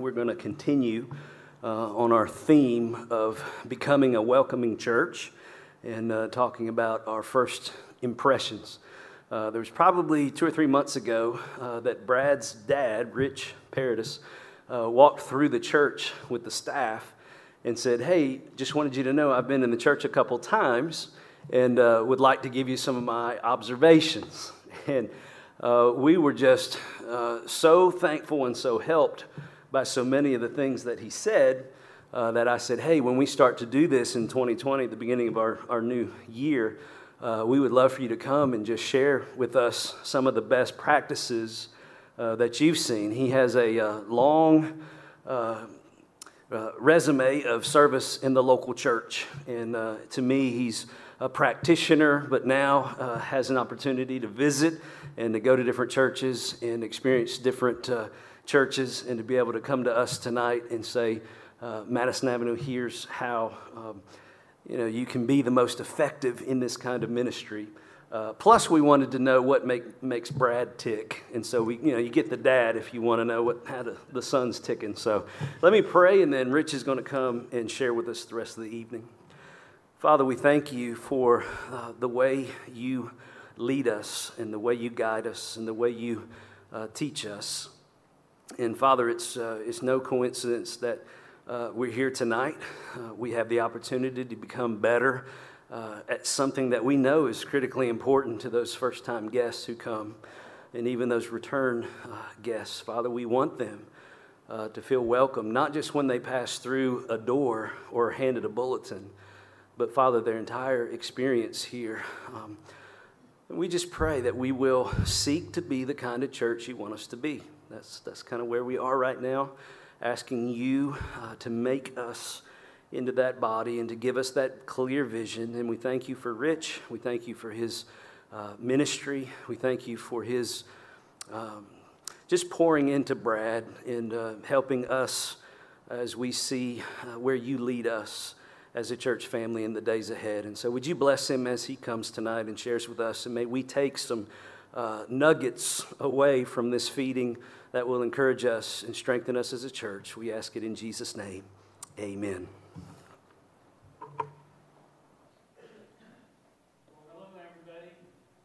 we're going to continue on our theme of becoming a welcoming church and talking about our first impressions. There was probably 2 or 3 months ago that Brad's dad, Rich Paradis, walked through the church with the staff and said, "Hey, just wanted you to know I've been in the church a couple times and would like to give you some of my observations." And we were just so thankful and so helped by so many of the things that he said that I said, "Hey, when we start to do this in 2020, at the beginning of our new year, we would love for you to come and just share with us some of the best practices that you've seen." He has a long resume of service in the local church, and to me, he's a practitioner, but now has an opportunity to visit and to go to different churches and experience different churches, and to be able to come to us tonight and say, Madison Avenue, here's how you can be the most effective in this kind of ministry. Plus, we wanted to know what makes Brad tick, and so you get the dad if you want to know how the son's ticking. So let me pray, and then Rich is going to come and share with us the rest of the evening. Father, we thank you for the way you lead us and the way you guide us and the way you teach us. And Father, it's no coincidence that we're here tonight. We have the opportunity to become better at something that we know is critically important to those first-time guests who come, and even those return guests. Father, we want them to feel welcome, not just when they pass through a door or are handed a bulletin, but Father, their entire experience here. We just pray that we will seek to be the kind of church you want us to be. That's kind of where we are right now, asking you to make us into that body and to give us that clear vision. And we thank you for Rich. We thank you for his ministry. We thank you for his just pouring into Brad and helping us as we see where you lead us as a church family in the days ahead. And so would you bless him as he comes tonight and shares with us, and may we take some nuggets away from this feeding that will encourage us and strengthen us as a church. We ask it in Jesus' name. Amen. Hello, everybody.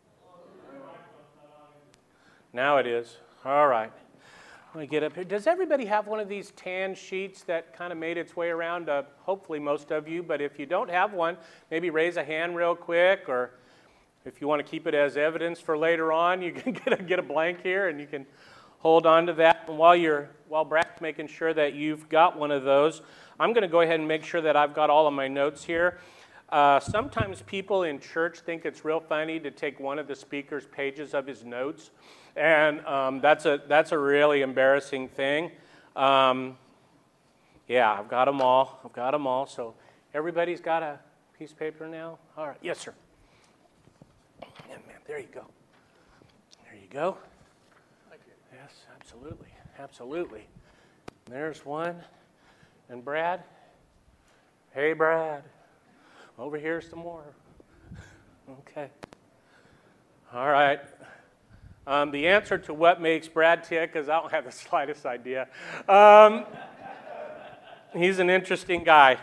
Now it is. All right. Let me get up here. Does everybody have one of these tan sheets that kind of made its way around? Hopefully most of you, but if you don't have one, maybe raise a hand real quick, or if you want to keep it as evidence for later on, you can get a blank here and you can hold on to that. And while Brad's making sure that you've got one of those, I'm going to go ahead and make sure that I've got all of my notes here. Sometimes people in church think it's real funny to take one of the speaker's pages of his notes, and that's a really embarrassing thing. Yeah, I've got them all. So everybody's got a piece of paper now? All right. Yes, sir. Yeah, man, there you go. There you go. Thank you. Yes, absolutely. There's one. And Brad? Hey, Brad. Over here, some more. Okay. All right. The answer to what makes Brad tick is I don't have the slightest idea. He's an interesting guy.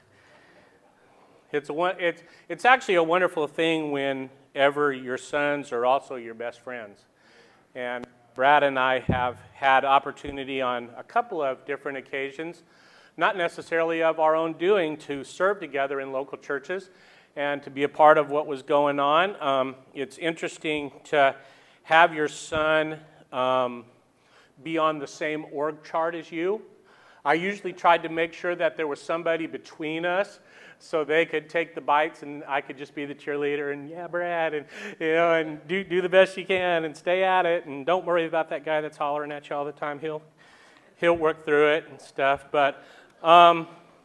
It's actually a wonderful thing whenever your sons are also your best friends. And Brad and I have had opportunity on a couple of different occasions, not necessarily of our own doing, to serve together in local churches and to be a part of what was going on. It's interesting to have your son be on the same org chart as you. I usually tried to make sure that there was somebody between us so they could take the bites and I could just be the cheerleader and, yeah, Brad, and and do the best you can and stay at it, and don't worry about that guy that's hollering at you all the time. He'll work through it and stuff. But I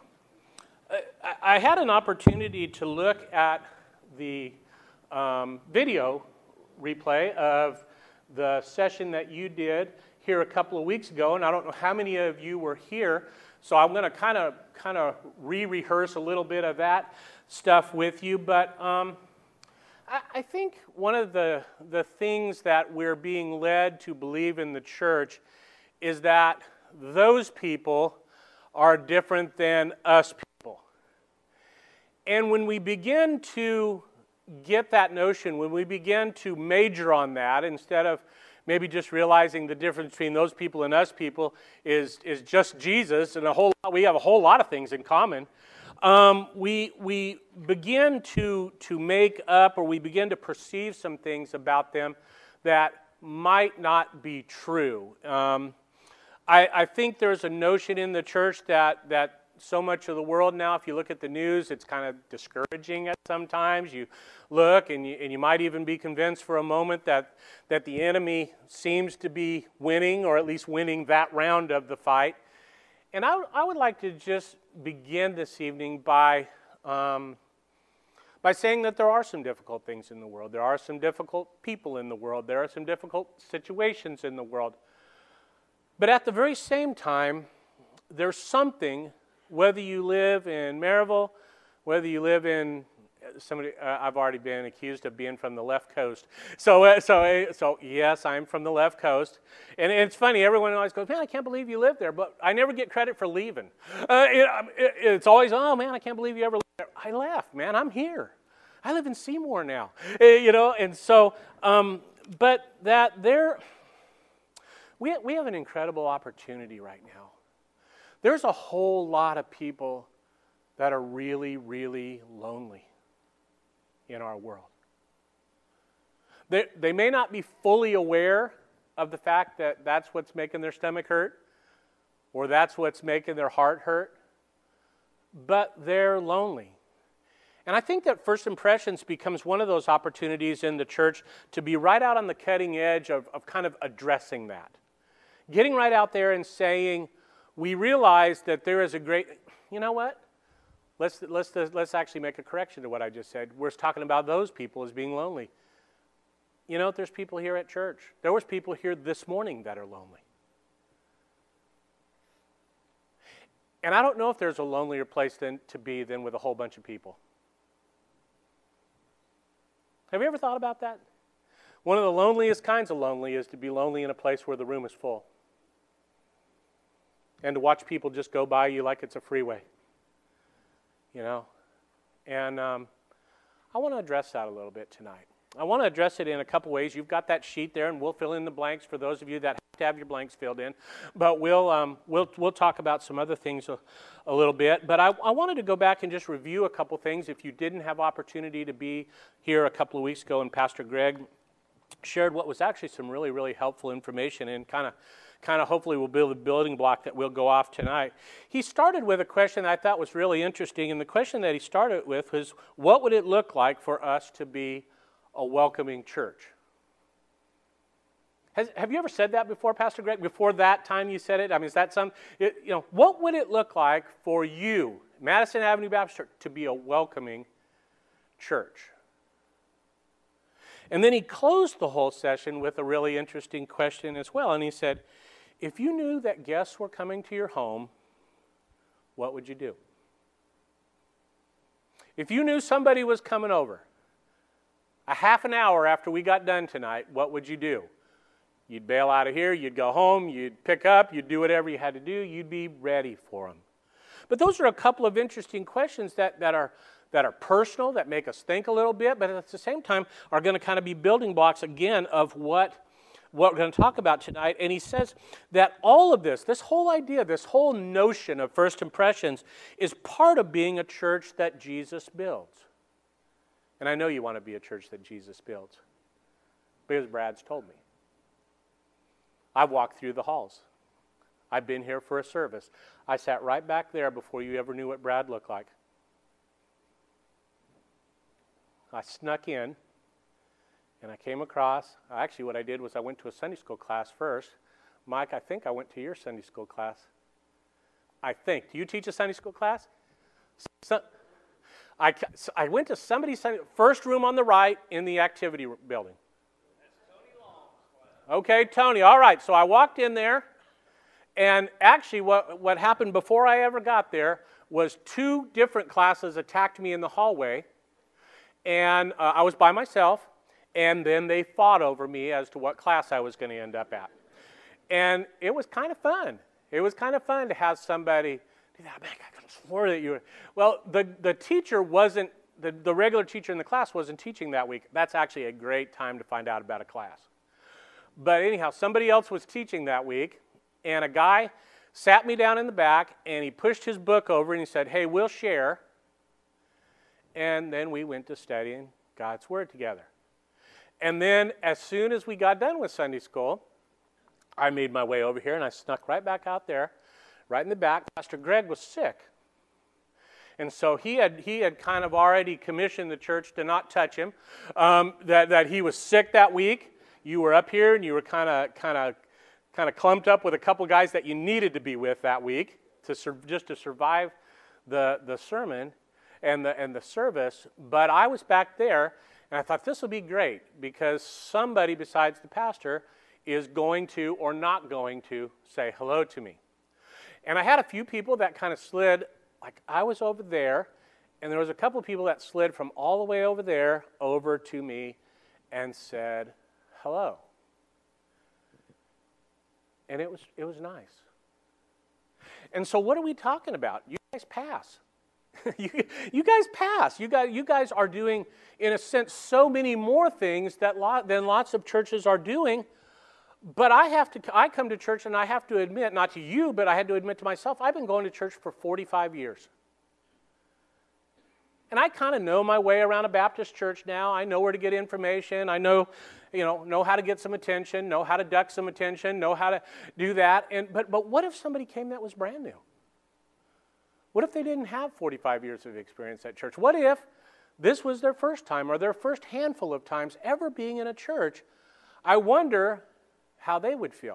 had an opportunity to look at the video replay of the session that you did here a couple of weeks ago, and I don't know how many of you were here, so I'm going to kind of re-rehearse a little bit of that stuff with you. But I think one of the things that we're being led to believe in the church is that those people are different than us people. And when we begin to get that notion, when we begin to major on that, instead of maybe just realizing the difference between those people and us people is just Jesus, and we have a whole lot of things in common, we begin to make up, or we begin to perceive some things about them that might not be true. I think there's a notion in the church that so much of the world now, if you look at the news, it's kind of discouraging at sometimes. You look and you might even be convinced for a moment that the enemy seems to be winning, or at least winning that round of the fight. And I would like to just begin this evening by saying that there are some difficult things in the world. There are some difficult people in the world. There are some difficult situations in the world. But at the very same time, there's something, whether you live in Maryville, whether you live in I've already been accused of being from the left coast. So yes, I'm from the left coast. And it's funny, everyone always goes, man, I can't believe you live there. But I never get credit for leaving. It's always, oh man, I can't believe you ever lived there. I left, man, I'm here. I live in Seymour now. And so, but that there, we have an incredible opportunity right now. There's a whole lot of people that are really, really lonely in our world. They may not be fully aware of the fact that that's what's making their stomach hurt, or that's what's making their heart hurt, but they're lonely. And I think that First Impressions becomes one of those opportunities in the church to be right out on the cutting edge of kind of addressing that. Getting right out there and saying, we realize that there is a great, you know what? Let's actually make a correction to what I just said. We're talking about those people as being lonely. You know, there's people here at church. There was people here this morning that are lonely. And I don't know if there's a lonelier place to be than with a whole bunch of people. Have you ever thought about that? One of the loneliest kinds of lonely is to be lonely in a place where the room is full. And to watch people just go by you like it's a freeway. And I want to address that a little bit tonight. I want to address it in a couple ways. You've got that sheet there, and we'll fill in the blanks for those of you that have to have your blanks filled in. But we'll talk about some other things a little bit. But I wanted to go back and just review a couple things. If you didn't have opportunity to be here a couple of weeks ago, and Pastor Greg shared what was actually some really, really helpful information, and kind of hopefully will build a building block that will go off tonight. He started with a question that I thought was really interesting, and the question that he started with was, what would it look like for us to be a welcoming church? Have you ever said that before, Pastor Greg? Before that time you said it? I mean, is that what would it look like for you, Madison Avenue Baptist Church, to be a welcoming church? And then he closed the whole session with a really interesting question as well, and he said, if you knew that guests were coming to your home, what would you do? If you knew somebody was coming over a half an hour after we got done tonight, what would you do? You'd bail out of here, you'd go home, you'd pick up, you'd do whatever you had to do, you'd be ready for them. But those are a couple of interesting questions that are personal, that make us think a little bit, but at the same time are going to kind of be building blocks again of what we're going to talk about tonight. And he says that all of this whole idea, this whole notion of First Impressions is part of being a church that Jesus builds. And I know you want to be a church that Jesus builds, because Brad's told me. I've walked through the halls. I've been here for a service. I sat right back there before you ever knew what Brad looked like. I snuck in, and I came across. Actually, what I did was I went to a Sunday school class first. Mike, I think I went to your Sunday school class. I think. Do you teach a Sunday school class? I went to somebody's first room on the right in the activity building. That's Tony Long. Okay, Tony. All right. So I walked in there, and actually what happened before I ever got there was two different classes attacked me in the hallway, and I was by myself, and then they fought over me as to what class I was going to end up at. And it was kind of fun. It was kind of fun to have somebody do that. Man, I could have sworn that you were. Well, the teacher wasn't, the regular teacher in the class wasn't teaching that week. That's actually a great time to find out about a class. But anyhow, somebody else was teaching that week, and a guy sat me down in the back, and he pushed his book over, and he said, hey, we'll share. And then we went to studying God's Word together. And then as soon as we got done with Sunday school, I made my way over here, and I snuck right back out there, right in the back. Pastor Greg was sick. And so he had kind of already commissioned the church to not touch him, that he was sick that week. You were up here, and you were kind of clumped up with a couple guys that you needed to be with that week just to survive the sermon and the service. But I was back there, and I thought this will be great because somebody besides the pastor is going to or not going to say hello to me. And I had a few people that kind of slid, like I was over there, and there was a couple of people that slid from all the way over there over to me and said hello. And it was nice. And so what are we talking about? You guys pass. you guys pass. You guys are doing, in a sense, so many more things than lots of churches are doing. But I come to church and I have to admit, not to you, but I had to admit to myself, I've been going to church for 45 years. And I kind of know my way around a Baptist church now. I know where to get information. I know how to get some attention, know how to duck some attention, know how to do that. But what if somebody came that was brand new? What if they didn't have 45 years of experience at church? What if this was their first time or their first handful of times ever being in a church? I wonder how they would feel.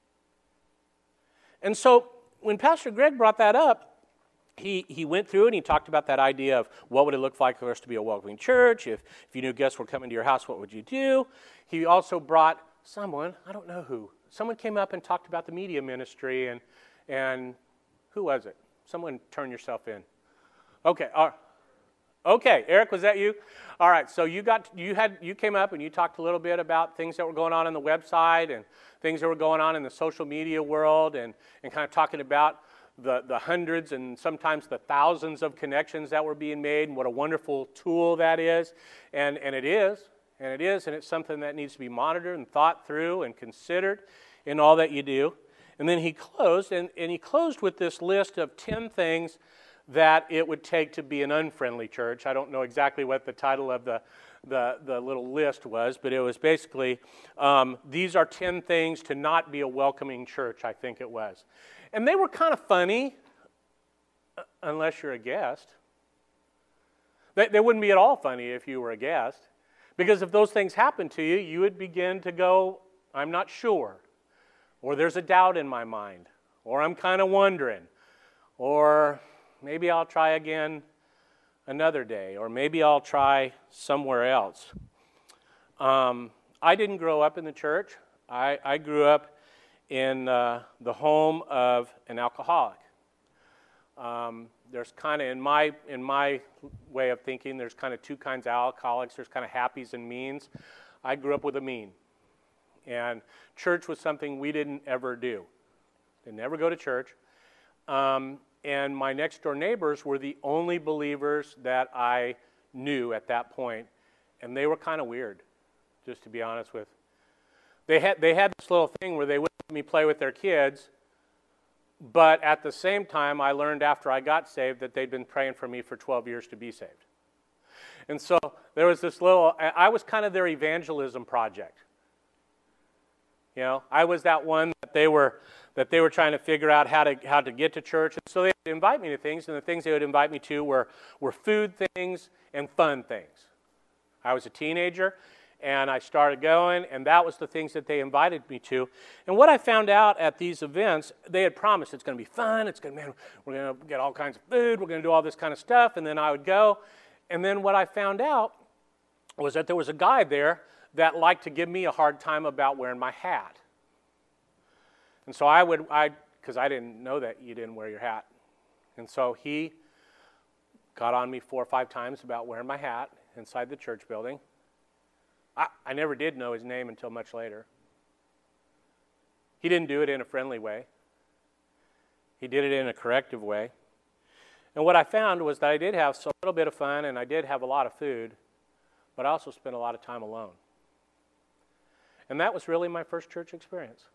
And so when Pastor Greg brought that up, he went through and he talked about that idea of what would it look like for us to be a welcoming church. If you knew guests were coming to your house, what would you do? He also brought someone, I don't know who, someone came up and talked about the media ministry and who was it? Someone turn yourself in. Okay, okay, Eric, was that you? All right, so you came up and you talked a little bit about things that were going on the website and things that were going on in the social media world and kind of talking about the hundreds and sometimes the thousands of connections that were being made and what a wonderful tool that is. And it is, and it's something that needs to be monitored and thought through and considered in all that you do. And then he closed, and he closed with this list of 10 things that it would take to be an unfriendly church. I don't know exactly what the title of the little list was, but it was basically, these are 10 things to not be a welcoming church, I think it was. And they were kind of funny, unless you're a guest. They wouldn't be at all funny if you were a guest, because if those things happened to you, you would begin to go, I'm not sure, or there's a doubt in my mind, or I'm kind of wondering, or maybe I'll try again another day, or maybe I'll try somewhere else. I didn't grow up in the church. I grew up in the home of an alcoholic. There's kind of, in my way of thinking, there's kind of two kinds of alcoholics. There's kind of happies and means. I grew up with a mean. And church was something we didn't ever do. Didn't ever go to church. And my next door neighbors were the only believers that I knew at that point. And they were kind of weird, just to be honest with. They had this little thing where they wouldn't let me play with their kids, but at the same time, I learned after I got saved that they'd been praying for me for 12 years to be saved. And so there was this I was kind of their evangelism project. I was that one that they were trying to figure out how to get to church. And so they would invite me to things, and the things they would invite me to were food things and fun things. I was a teenager, and I started going, and that was the things that they invited me to. And what I found out at these events, they had promised it's going to be fun, we're going to get all kinds of food, we're going to do all this kind of stuff, and then I would go. And then what I found out was that there was a guy there that liked to give me a hard time about wearing my hat. And so because I didn't know that you didn't wear your hat. And so he got on me 4 or 5 times about wearing my hat inside the church building. I never did know his name until much later. He didn't do it in a friendly way. He did it in a corrective way. And what I found was that I did have a little bit of fun and I did have a lot of food, but I also spent a lot of time alone. And that was really my first church experience.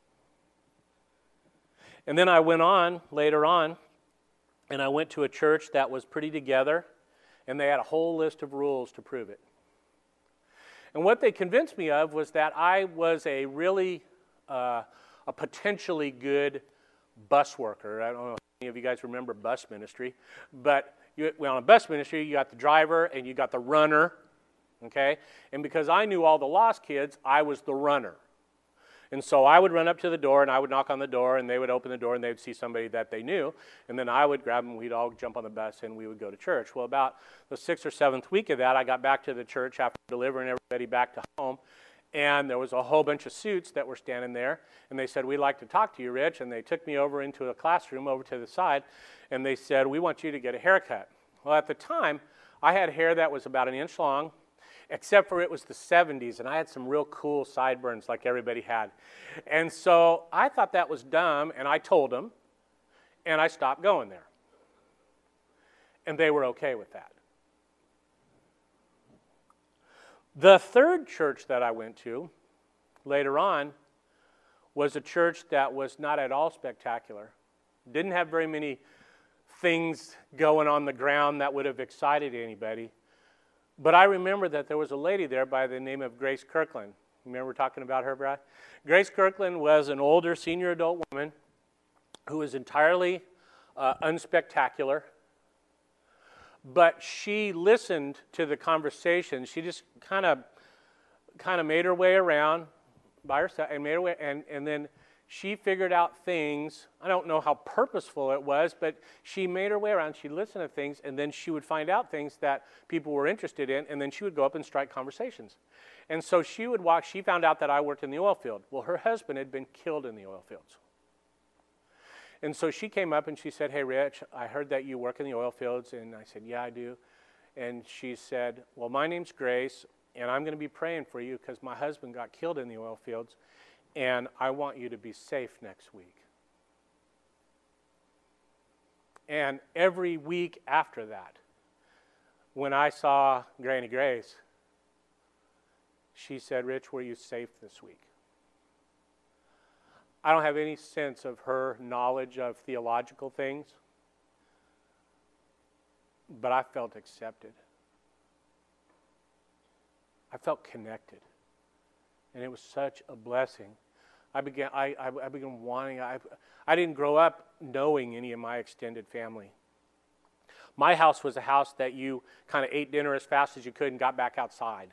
And then I went on later on, and I went to a church that was pretty together, and they had a whole list of rules to prove it. And what they convinced me of was that I was a really, a potentially good bus worker. I don't know if any of you guys remember bus ministry, but on a bus ministry, you got the driver and you got the runner, okay? And because I knew all the lost kids, I was the runner. And so I would run up to the door, and I would knock on the door, and they would open the door, and they would see somebody that they knew. And then I would grab them, we'd all jump on the bus, and we would go to church. Well, about the 6th or 7th week of that, I got back to the church after delivering everybody back to home, and there was a whole bunch of suits that were standing there, and they said, "We'd like to talk to you, Rich." And they took me over into a classroom over to the side, and they said, "We want you to get a haircut." Well, at the time, I had hair that was about an inch long, except for it was the 70s, and I had some real cool sideburns like everybody had. And so I thought that was dumb, and I told them, and I stopped going there. And they were okay with that. The third church that I went to later on was a church that was not at all spectacular. Didn't have very many things going on the ground that would have excited anybody. But I remember that there was a lady there by the name of Grace Kirkland. Remember talking about her, Brad? Grace Kirkland was an older senior adult woman who was entirely unspectacular. But she listened to the conversation. She just kind of made her way around by herself and made her way, and then she figured out things. I don't know how purposeful it was, but she made her way around. She listened to things, and then she would find out things that people were interested in, and then she would go up and strike conversations. And so she would walk. She found out that I worked in the oil field. Well, her husband had been killed in the oil fields. And so she came up and she said, "Hey, Rich, I heard that you work in the oil fields." And I said, "Yeah, I do." And she said, "Well, my name's Grace, and I'm going to be praying for you because my husband got killed in the oil fields. And I want you to be safe next week." And every week after that, when I saw Granny Grace, she said, "Rich, were you safe this week?" I don't have any sense of her knowledge of theological things, but I felt accepted. I felt connected. And it was such a blessing. I began wanting. I didn't grow up knowing any of my extended family. My house was a house that you kind of ate dinner as fast as you could and got back outside.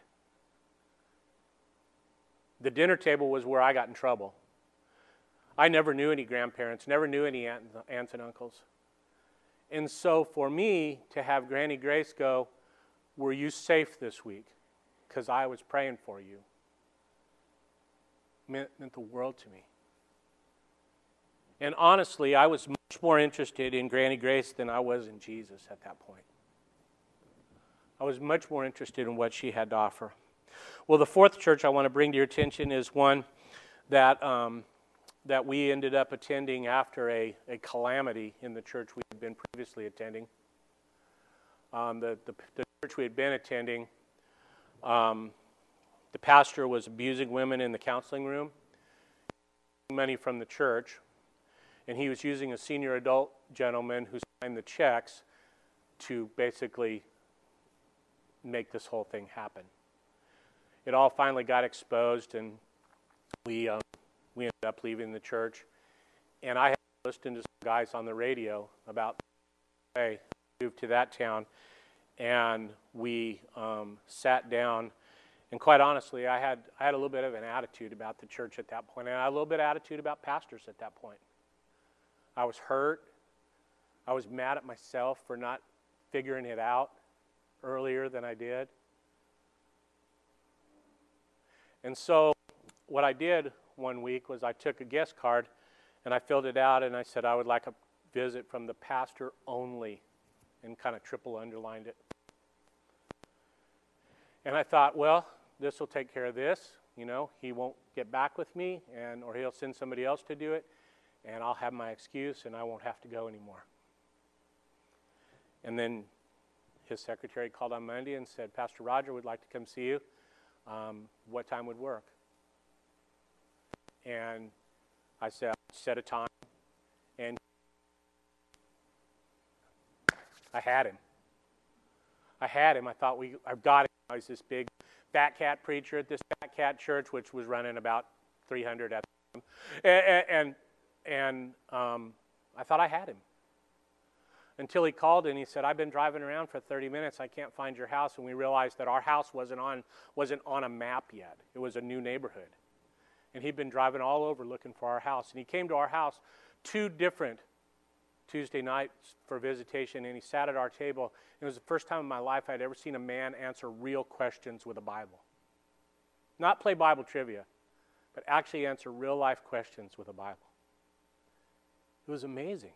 The dinner table was where I got in trouble. I never knew any grandparents, never knew any aunts and uncles. And so for me to have Granny Grace go, "Were you safe this week? Because I was praying for you," meant the world to me. And honestly, I was much more interested in Granny Grace than I was in Jesus at that point. I was much more interested in what she had to offer. Well, the fourth church I want to bring to your attention is one that that we ended up attending after a calamity in the church we had been previously attending. The church we had been attending, the pastor was abusing women in the counseling room, money from the church, and he was using a senior adult gentleman who signed the checks to basically make this whole thing happen. It all finally got exposed, and we ended up leaving the church. And I had listened to some guys on the radio about hey, moved to that town, and we sat down. And quite honestly, I had a little bit of an attitude about the church at that point, and I had a little bit of attitude about pastors at that point. I was hurt. I was mad at myself for not figuring it out earlier than I did. And so what I did one week was I took a guest card and I filled it out and I said I would like a visit from the pastor only, and kind of triple underlined it. And I thought, well, this will take care of this. You know, he won't get back with me, or he'll send somebody else to do it. and I'll have my excuse, and I won't have to go anymore. And then his secretary called on Monday and said, Pastor Roger would like to come see you. What time would work? And I said, set a time. And I had him. I thought, I've got him. I was this big fat cat preacher at this fat cat church, which was running about 300 at the time. And I thought I had him. Until he called and he said, I've been driving around for 30 minutes. I can't find your house. And we realized that our house wasn't on a map yet. It was a new neighborhood. And he'd been driving all over looking for our house. And he came to our house 2 different Tuesday nights for visitation, and he sat at our table. It was the first time in my life I'd ever seen a man answer real questions with a Bible. Not play Bible trivia, but actually answer real-life questions with a Bible. It was amazing.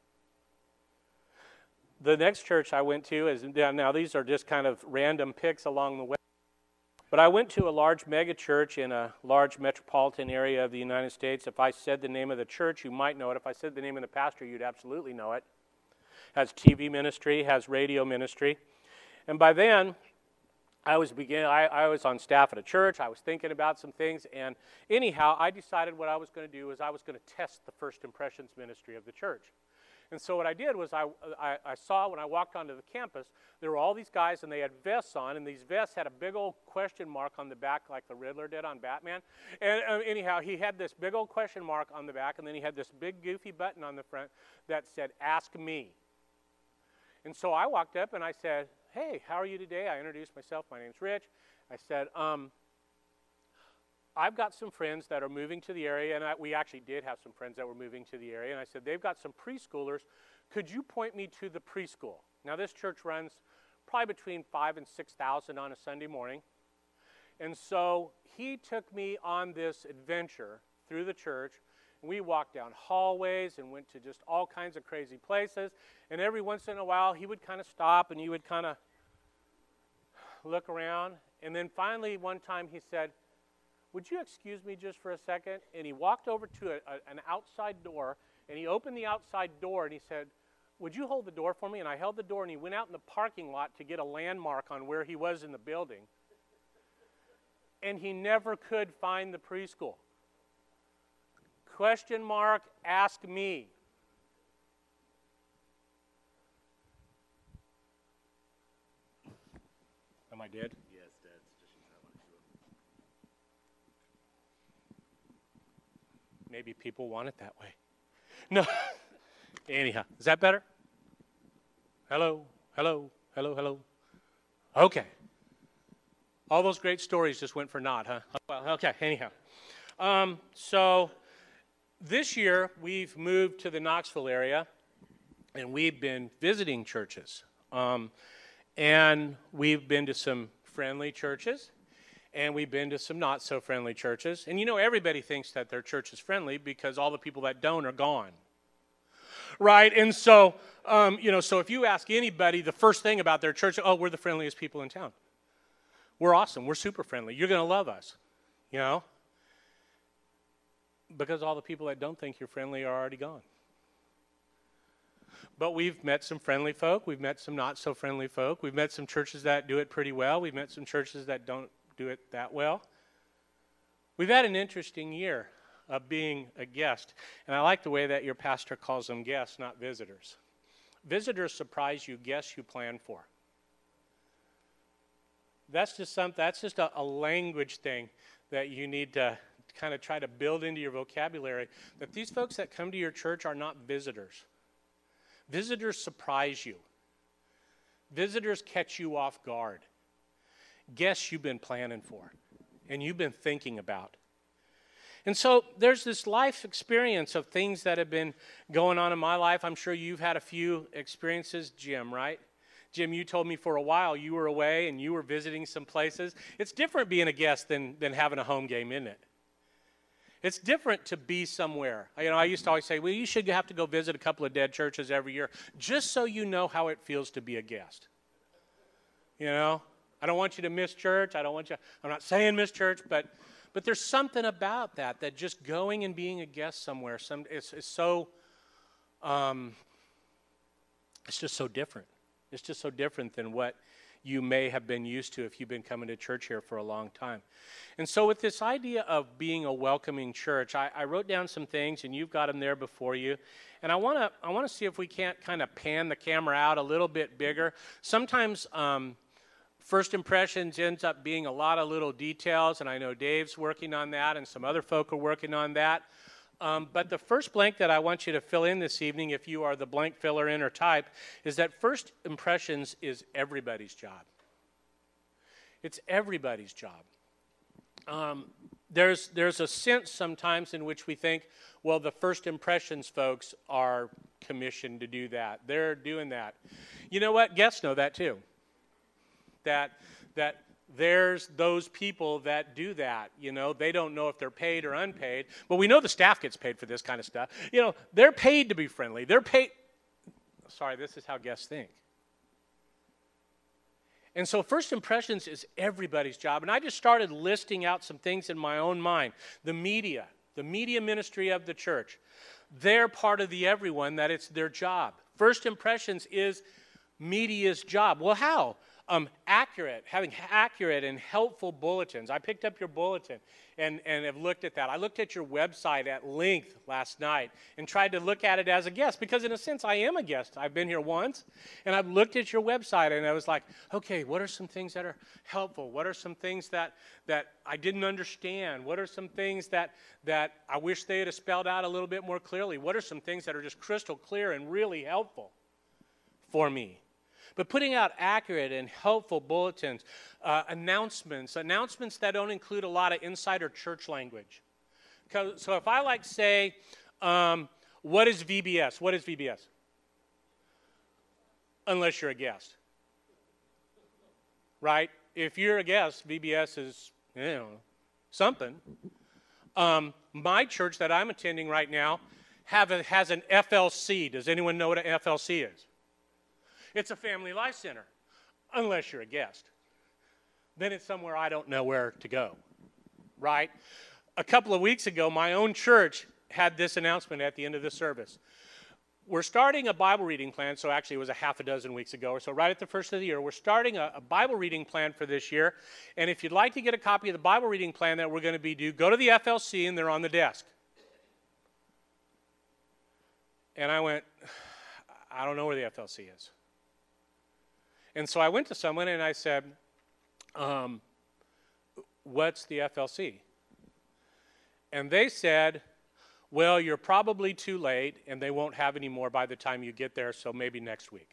The next church I went to is, now these are just kind of random picks along the way, but I went to a large mega church in a large metropolitan area of the United States. If I said the name of the church, you might know it. If I said the name of the pastor, you'd absolutely know it. Has TV ministry, has radio ministry. And by then, I was on staff at a church. I was thinking about some things. And anyhow, I decided what I was going to do is I was going to test the first impressions ministry of the church. And so what I did was I saw when I walked onto the campus, there were all these guys and they had vests on, and these vests had a big old question mark on the back like the Riddler did on Batman. And anyhow, he had this big old question mark on the back, and then he had this big goofy button on the front that said, "Ask me." And so I walked up and I said, "Hey, how are you today?" I introduced myself. My name's Rich. I said, I've got some friends that are moving to the area, and we actually did have some friends that were moving to the area, and I said, they've got some preschoolers. Could you point me to the preschool? Now, this church runs probably between 5,000 and 6,000 on a Sunday morning, and so he took me on this adventure through the church, and we walked down hallways and went to just all kinds of crazy places, and every once in a while, he would kind of stop, and he would kind of look around, and then finally, one time, he said, "Would you excuse me just for a second?" And he walked over to an outside door, and he opened the outside door, and he said, "Would you hold the door for me?" And I held the door, and he went out in the parking lot to get a landmark on where he was in the building. And he never could find the preschool. Question mark, ask me. Am I dead? Yes, Dad. Just use that one. Maybe people want it that way. No. Anyhow, is that better? Hello, hello, hello, hello. Okay. All those great stories just went for naught, huh? Well, okay, anyhow. So this year we've moved to the Knoxville area, and we've been visiting churches. And we've been to some friendly churches, and we've been to some not-so-friendly churches. And you know, everybody thinks that their church is friendly because all the people that don't are gone. Right? And so, so if you ask anybody the first thing about their church, oh, we're the friendliest people in town. We're awesome. We're super friendly. You're going to love us, because all the people that don't think you're friendly are already gone. But we've met some friendly folk. We've met some not-so-friendly folk. We've met some churches that do it pretty well. We've met some churches that don't do it that well. We've had an interesting year of being a guest. And I like the way that your pastor calls them guests, not visitors. Visitors surprise you, guests you plan for. That's just a language thing that you need to kind of try to build into your vocabulary, that these folks that come to your church are not visitors. Visitors surprise you. Visitors catch you off guard. Guests you've been planning for and you've been thinking about. And so there's this life experience of things that have been going on in my life. I'm sure you've had a few experiences, Jim, right? Jim, you told me for a while you were away and you were visiting some places. It's different being a guest than having a home game, isn't it? It's different to be somewhere. I used to always say, well, you should have to go visit a couple of dead churches every year just so you know how it feels to be a guest. I don't want you to miss church. I'm not saying miss church, but But there's something about that just going and being a guest somewhere, it's so, it's just so different. It's just so different than what you may have been used to if you've been coming to church here for a long time. And so with this idea of being a welcoming church, I wrote down some things, and you've got them there before you. And I want to see if we can't kind of pan the camera out a little bit bigger. Sometimes first impressions ends up being a lot of little details, and I know Dave's working on that, and some other folk are working on that. But the first blank that I want you to fill in this evening, if you are the blank filler in or type, is that first impressions is everybody's job. It's everybody's job. There's a sense sometimes in which we think, well, the first impressions folks are commissioned to do that. They're doing that. You know what? Guests know that too. That there's those people that do that. You know, they don't know if they're paid or unpaid, but we know the staff gets paid for this kind of stuff. You know, they're paid to be friendly. They're paid. Sorry, this is how guests think. And so first impressions is everybody's job. And I just started listing out some things in my own mind. The media ministry of the church, they're part of the everyone, that it's their job. First impressions is media's job. Well, how? Having accurate and helpful bulletins. I picked up your bulletin and have looked at that. I looked at your website at length last night and tried to look at it as a guest, because in a sense I am a guest. I've been here once, and I've looked at your website and I was like, okay, what are some things that are helpful? What are some things that I didn't understand? What are some things that I wish they had spelled out a little bit more clearly? What are some things that are just crystal clear and really helpful for me? But putting out accurate and helpful bulletins, announcements that don't include a lot of insider church language. So if I say, what is VBS? What is VBS? Unless you're a guest. Right? If you're a guest, VBS is, something. My church that I'm attending right now has an FLC. Does anyone know what an FLC is? It's a family life center, unless you're a guest. Then it's somewhere I don't know where to go, right? A couple of weeks ago, my own church had this announcement at the end of the service. We're starting a Bible reading plan, so actually it was a half a dozen weeks ago or so, right at the first of the year. We're starting a Bible reading plan for this year, and if you'd like to get a copy of the Bible reading plan that we're going to be due, go to the FLC, and they're on the desk. And I went, I don't know where the FLC is. And so I went to someone and I said, what's the FLC? And they said, well, you're probably too late and they won't have any more by the time you get there, so maybe next week.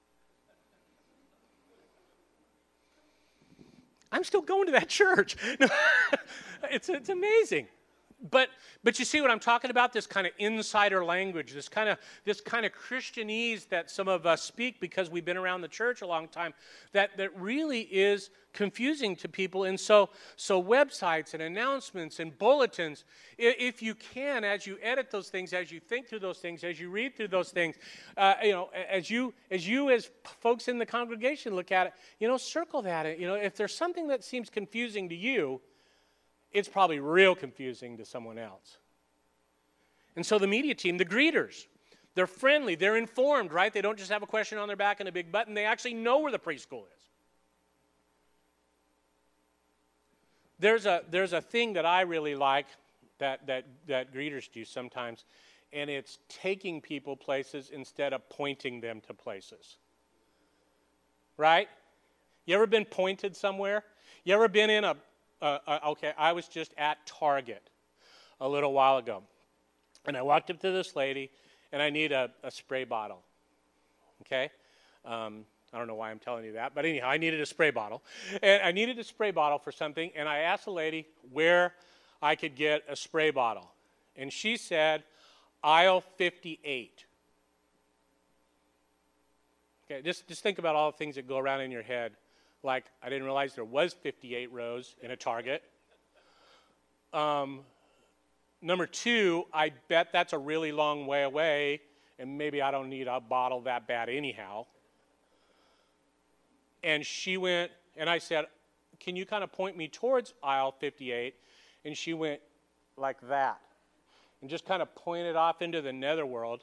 I'm still going to that church. It's amazing. But you see what I'm talking about? This kind of insider language, this kind of Christianese that some of us speak because we've been around the church a long time, that really is confusing to people. And so websites and announcements and bulletins, if you can, as you edit those things, as you think through those things, as you read through those things, as folks in the congregation look at it, circle that. If there's something that seems confusing to you, it's probably real confusing to someone else. And so the media team, the greeters, they're friendly, they're informed, right? They don't just have a question on their back and a big button. They actually know where the preschool is. There's a thing that I really like that greeters do sometimes, and it's taking people places instead of pointing them to places. Right? You ever been pointed somewhere? You ever been in I was just at Target a little while ago, and I walked up to this lady, and I need a spray bottle, okay? I don't know why I'm telling you that, but anyhow, I needed a spray bottle, and I needed a spray bottle for something, and I asked the lady where I could get a spray bottle, and she said, aisle 58. Okay, just think about all the things that go around in your head. Like, I didn't realize there was 58 rows in a Target. Number two, I bet that's a really long way away, and maybe I don't need a bottle that bad anyhow. And she went, and I said, can you kind of point me towards aisle 58? and she went like that and just kind of pointed off into the netherworld.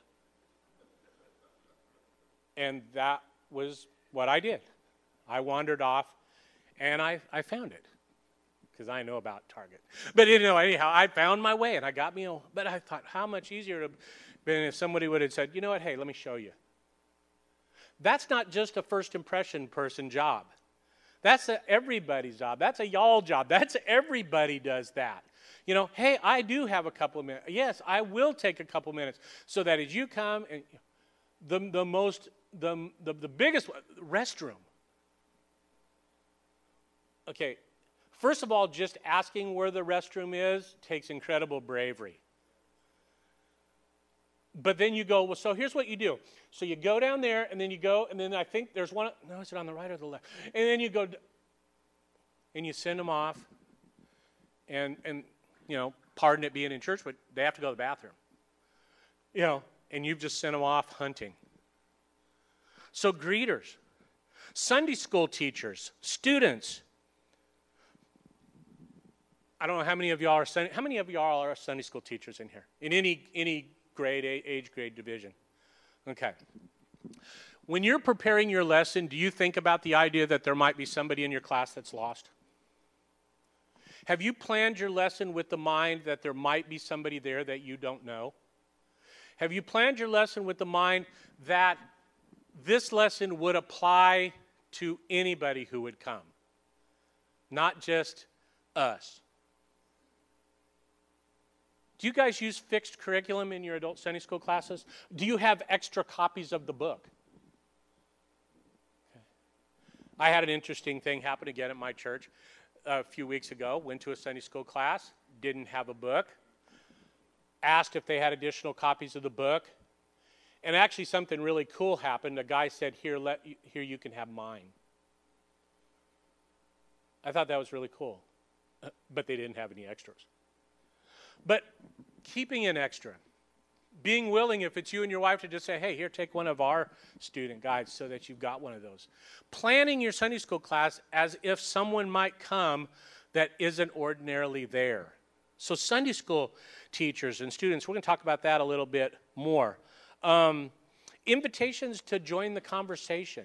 And that was what I did. I wandered off, and I found it, because I know about Target. But anyhow, I found my way, and I got me. But I thought, how much easier it would have been if somebody would have said, you know what, hey, let me show you. That's not just a first impression person job. That's everybody's job. That's a y'all job. That's everybody does that. Hey, I do have a couple of minutes. Yes, I will take a couple minutes, so that as you come, and the biggest restroom. Okay, first of all, just asking where the restroom is takes incredible bravery. But then you go, well, so here's what you do. So you go down there, and then you go, and then I think there's one, no, is it on the right or the left? And then you go, and you send them off, and pardon it being in church, but they have to go to the bathroom. And you've just sent them off hunting. So greeters, Sunday school teachers, students. I don't know how many of y'all are Sunday school teachers in here? In any grade, age grade division? Okay. When you're preparing your lesson, do you think about the idea that there might be somebody in your class that's lost? Have you planned your lesson with the mind that there might be somebody there that you don't know? Have you planned your lesson with the mind that this lesson would apply to anybody who would come, not just us? Do you guys use fixed curriculum in your adult Sunday school classes? Do you have extra copies of the book? Okay. I had an interesting thing happen again at my church a few weeks ago. Went to a Sunday school class, didn't have a book, asked if they had additional copies of the book, and actually something really cool happened. A guy said, here you can have mine. I thought that was really cool, but they didn't have any extras. But keeping an extra, being willing, if it's you and your wife, to just say, hey, here, take one of our student guides so that you've got one of those. Planning your Sunday school class as if someone might come that isn't ordinarily there. So Sunday school teachers and students, we're going to talk about that a little bit more. Invitations to join the conversation.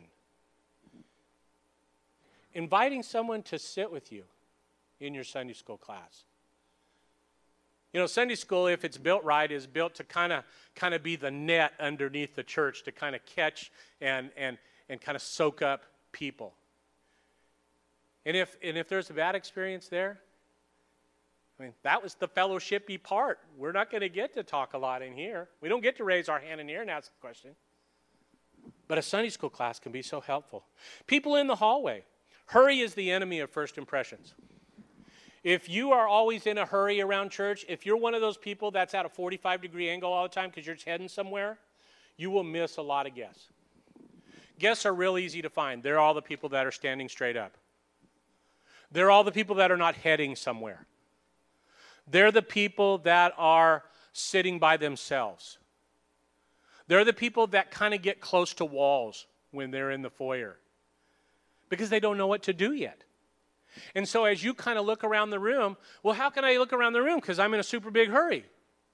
Inviting someone to sit with you in your Sunday school class. Sunday school, if it's built right, is built to kind of be the net underneath the church to kind of catch and kind of soak up people. And if there's a bad experience there, that was the fellowship-y part. We're not going to get to talk a lot in here. We don't get to raise our hand in here and ask a question. But a Sunday school class can be so helpful. People in the hallway. Hurry is the enemy of first impressions. If you are always in a hurry around church, if you're one of those people that's at a 45-degree angle all the time because you're just heading somewhere, you will miss a lot of guests. Guests are real easy to find. They're all the people that are standing straight up. They're all the people that are not heading somewhere. They're the people that are sitting by themselves. They're the people that kind of get close to walls when they're in the foyer because they don't know what to do yet. And so as you kind of look around the room, well, how can I look around the room? Because I'm in a super big hurry.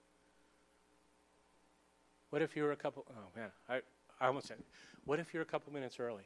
What if you were I almost said, what if you're a couple minutes early?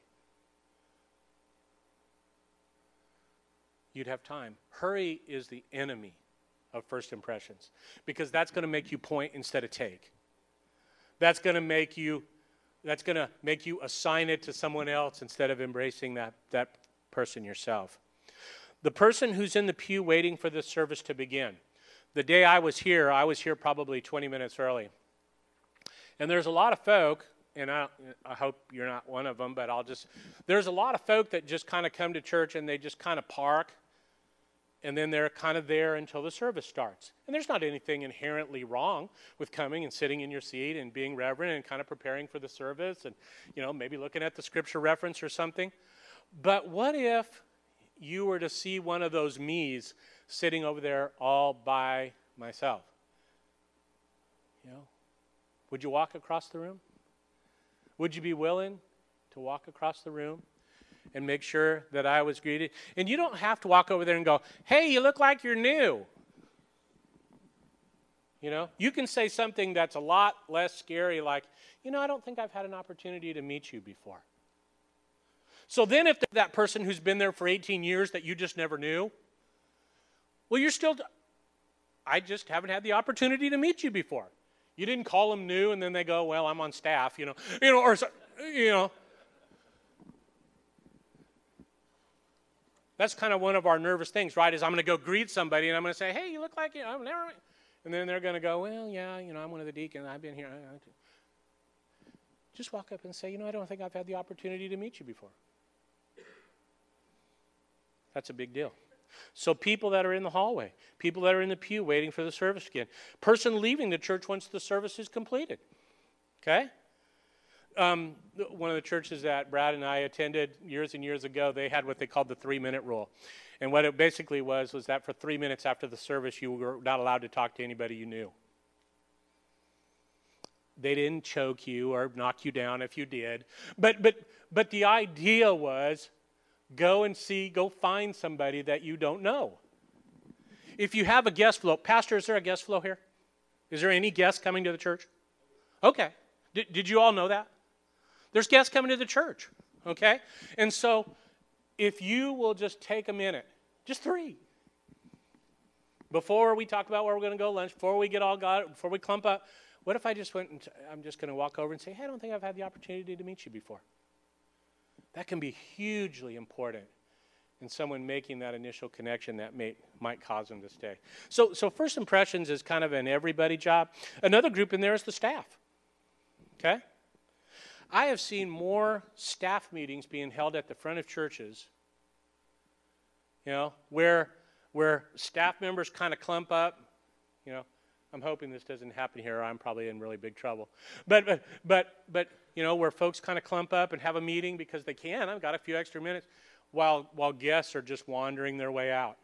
You'd have time. Hurry is the enemy of first impressions because that's going to make you point instead of take. That's going to make you assign it to someone else instead of embracing that person yourself. The person who's in the pew waiting for the service to begin. The day I was here probably 20 minutes early. And there's a lot of folk, and I hope you're not one of them, but there's a lot of folk that just kind of come to church and they just kind of park, and then they're kind of there until the service starts. And there's not anything inherently wrong with coming and sitting in your seat and being reverent and kind of preparing for the service and, maybe looking at the scripture reference or something. But what if you were to see one of those me's sitting over there all by myself? Would you walk across the room? Would you be willing to walk across the room and make sure that I was greeted? And you don't have to walk over there and go, hey, you look like you're new. You know, you can say something that's a lot less scary, like, I don't think I've had an opportunity to meet you before. So then if that person who's been there for 18 years that you just never knew, well, I just haven't had the opportunity to meet you before. You didn't call them new and then they go, well, I'm on staff, That's kind of one of our nervous things, right? Is I'm going to go greet somebody and I'm going to say, hey, you look like I've never. And then they're going to go, well, yeah, I'm one of the deacons. I've been here. Just walk up and say, I don't think I've had the opportunity to meet you before. That's a big deal. So people that are in the hallway, people that are in the pew waiting for the service again, person leaving the church once the service is completed. Okay? One of the churches that Brad and I attended years and years ago, they had what they called the 3-minute rule. And what it basically was that for 3 minutes after the service, you were not allowed to talk to anybody you knew. They didn't choke you or knock you down if you did. But the idea was go find somebody that you don't know. If you have a guest flow, Pastor, is there a guest flow here? Is there any guests coming to the church? Okay. Did you all know that? There's guests coming to the church, okay? And so if you will just take a minute, just 3, before we talk about where we're going to go lunch, before we before we clump up, what if I just went and I'm just going to walk over and say, hey, I don't think I've had the opportunity to meet you before. That can be hugely important in someone making that initial connection that might cause them to stay. So first impressions is kind of an everybody job. Another group in there is the staff, okay? I have seen more staff meetings being held at the front of churches, where staff members kind of clump up. I'm hoping this doesn't happen here, or I'm probably in really big trouble. But where folks kind of clump up and have a meeting because they can. I've got a few extra minutes, while guests are just wandering their way out.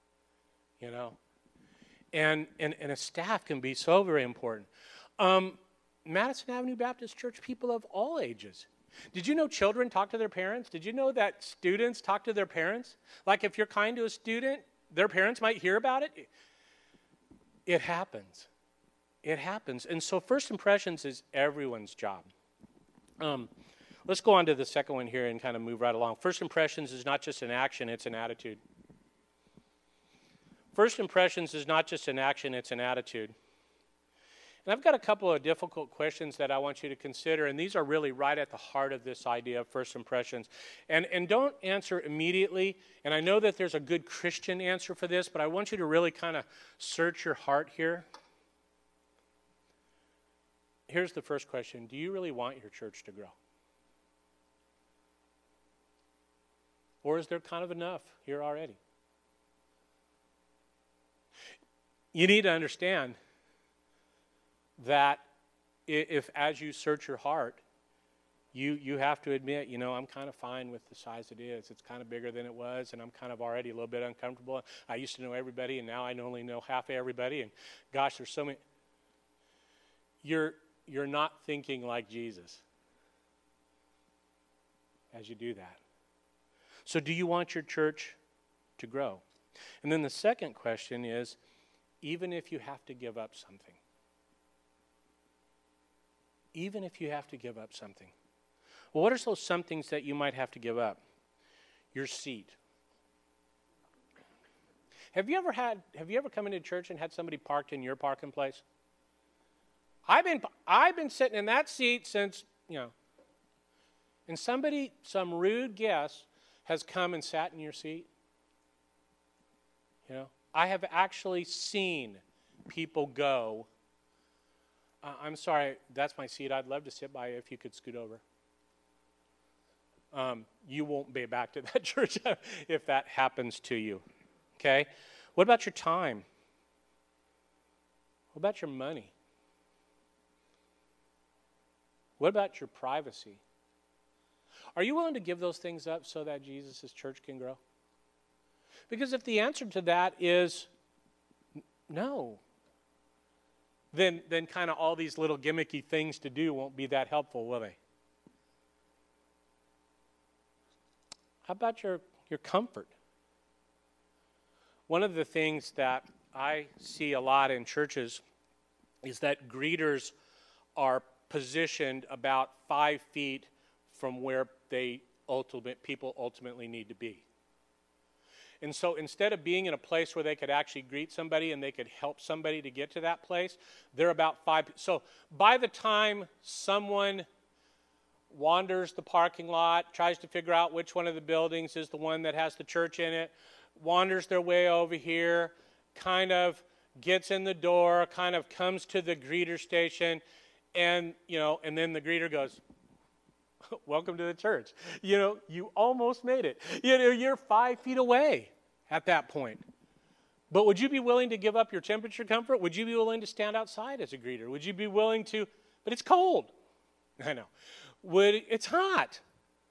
And a staff can be so very important. Madison Avenue Baptist Church, people of all ages. Did you know children talk to their parents? Did you know that students talk to their parents? Like if you're kind to a student, their parents might hear about it. It happens. It happens. And so first impressions is everyone's job. Let's go on to the second one here and kind of move right along. First impressions is not just an action, it's an attitude. First impressions is not just an action, it's an attitude. And I've got a couple of difficult questions that I want you to consider, and these are really right at the heart of this idea of first impressions. And don't answer immediately, and I know that there's a good Christian answer for this, but I want you to really kind of search your heart here. Here's the first question. Do you really want your church to grow? Or is there kind of enough here already? You need to understand that if as you search your heart, you have to admit, I'm kind of fine with the size it is. It's kind of bigger than it was, and I'm kind of already a little bit uncomfortable. I used to know everybody, and now I only know half of everybody, and gosh, there's so many. You're not thinking like Jesus as you do that. So do you want your church to grow? And then the second question is, even if you have to give up something, even if you have to give up something. Well, what are those somethings that you might have to give up? Your seat. Have you ever come into church and had somebody parked in your parking place? I've been sitting in that seat since, and some rude guest has come and sat in your seat. I have actually seen people go, I'm sorry, that's my seat. I'd love to sit by you if you could scoot over. You won't be back to that church if that happens to you. Okay? What about your time? What about your money? What about your privacy? Are you willing to give those things up so that Jesus' church can grow? Because if the answer to that is no, then kind of all these little gimmicky things to do won't be that helpful, will they? How about your comfort? One of the things that I see a lot in churches is that greeters are positioned about 5 feet from where people ultimately need to be. And so instead of being in a place where they could actually greet somebody and they could help somebody to get to that place, they're about 5. So by the time someone wanders the parking lot, tries to figure out which one of the buildings is the one that has the church in it, wanders their way over here, kind of gets in the door, kind of comes to the greeter station, and then the greeter goes, welcome to the church. You almost made it. You're 5 feet away at that point. But would you be willing to give up your temperature comfort? Would you be willing to stand outside as a greeter? Would you be willing to, but it's cold. I know. It's hot.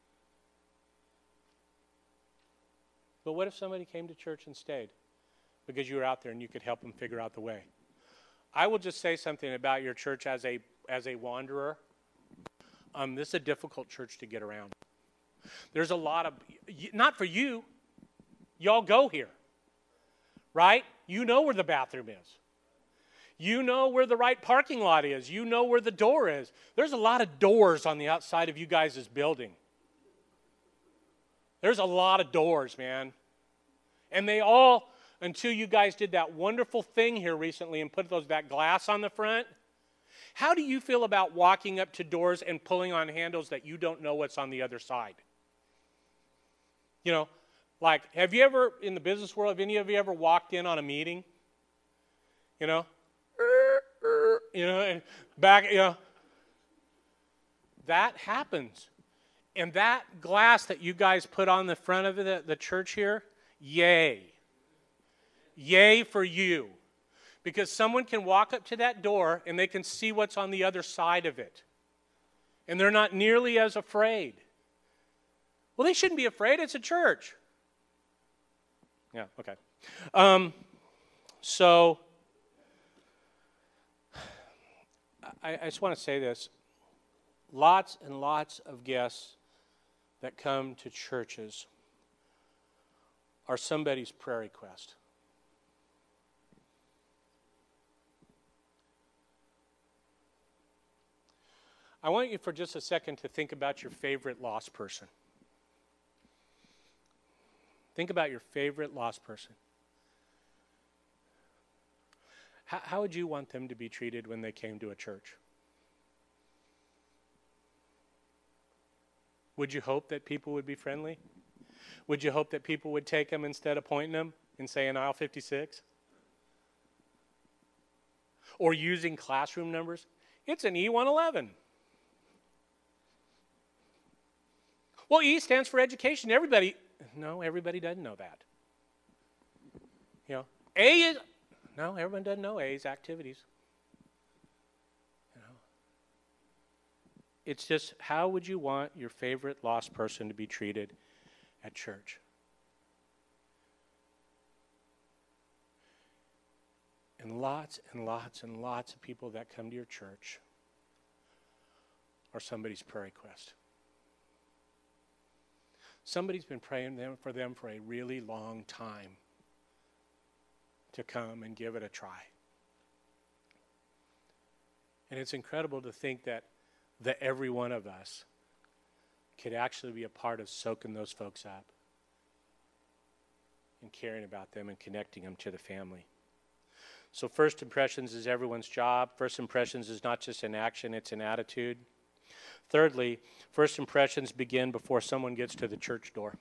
But what if somebody came to church and stayed because you were out there and you could help them figure out the way? I will just say something about your church as a wanderer. This is a difficult church to get around. There's a lot of, not for you, y'all go here, right? You know where the bathroom is. You know where the right parking lot is. You know where the door is. There's a lot of doors on the outside of you guys' building. There's a lot of doors, man. And they all, until you guys did that wonderful thing here recently and put that glass on the front. How do you feel about walking up to doors and pulling on handles that you don't know what's on the other side? Like, have you ever, in the business world, have any of you ever walked in on a meeting? And back, that happens. And that glass that you guys put on the front of the church here, yay. Yay for you. Because someone can walk up to that door and they can see what's on the other side of it. And they're not nearly as afraid. Well, they shouldn't be afraid. It's a church. Yeah, okay. So, I just want to say this. Lots and lots of guests that come to churches are somebody's prayer request. I want you for just a second to think about your favorite lost person. Think about your favorite lost person. How would you want them to be treated when they came to a church? Would you hope that people would be friendly? Would you hope that people would take them instead of pointing them and saying aisle 56? Or using classroom numbers? It's an E111. Well, E stands for education. Everybody doesn't know that. A is, no, everyone doesn't know A's activities. It's just, how would you want your favorite lost person to be treated at church? And lots and lots and lots of people that come to your church are somebody's prayer request. Somebody's been praying for them for a really long time to come and give it a try. And it's incredible to think that every one of us could actually be a part of soaking those folks up and caring about them and connecting them to the family. So first impressions is everyone's job. First impressions is not just an action, it's an attitude. Thirdly, first impressions begin before someone gets to the church door.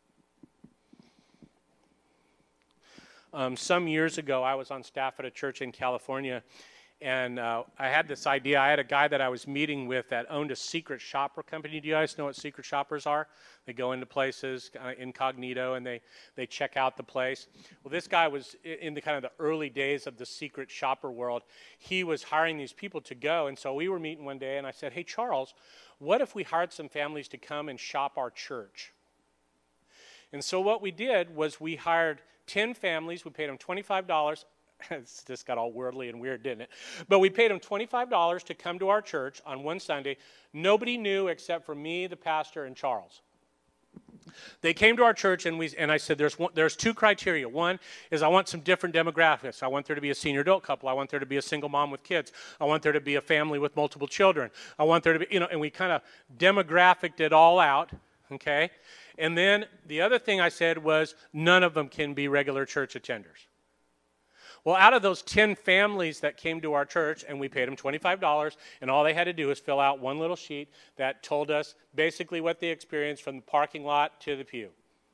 Some years ago, I was on staff at a church in California, and I had this idea. I had a guy that I was meeting with that owned a secret shopper company. Do you guys know what secret shoppers are? They go into places incognito, and they check out the place. Well, this guy was in the kind of the early days of the secret shopper world. He was hiring these people to go, and so we were meeting one day, and I said, hey, Charles, what if we hired some families to come and shop our church? And so what we did was we hired 10 families. We paid them $25. It's just got all worldly and weird, didn't it? But we paid them $25 to come to our church on one Sunday. Nobody knew except for me, the pastor, and Charles. They came to our church, and I said, there's two criteria. One is I want some different demographics. I want there to be a senior adult couple. I want there to be a single mom with kids. I want there to be a family with multiple children. I want there to be, and we kind of demographicked it all out, okay? And then the other thing I said was none of them can be regular church attenders. Well, out of those 10 families that came to our church, and we paid them $25, and all they had to do was fill out one little sheet that told us basically what they experienced from the parking lot to the pew.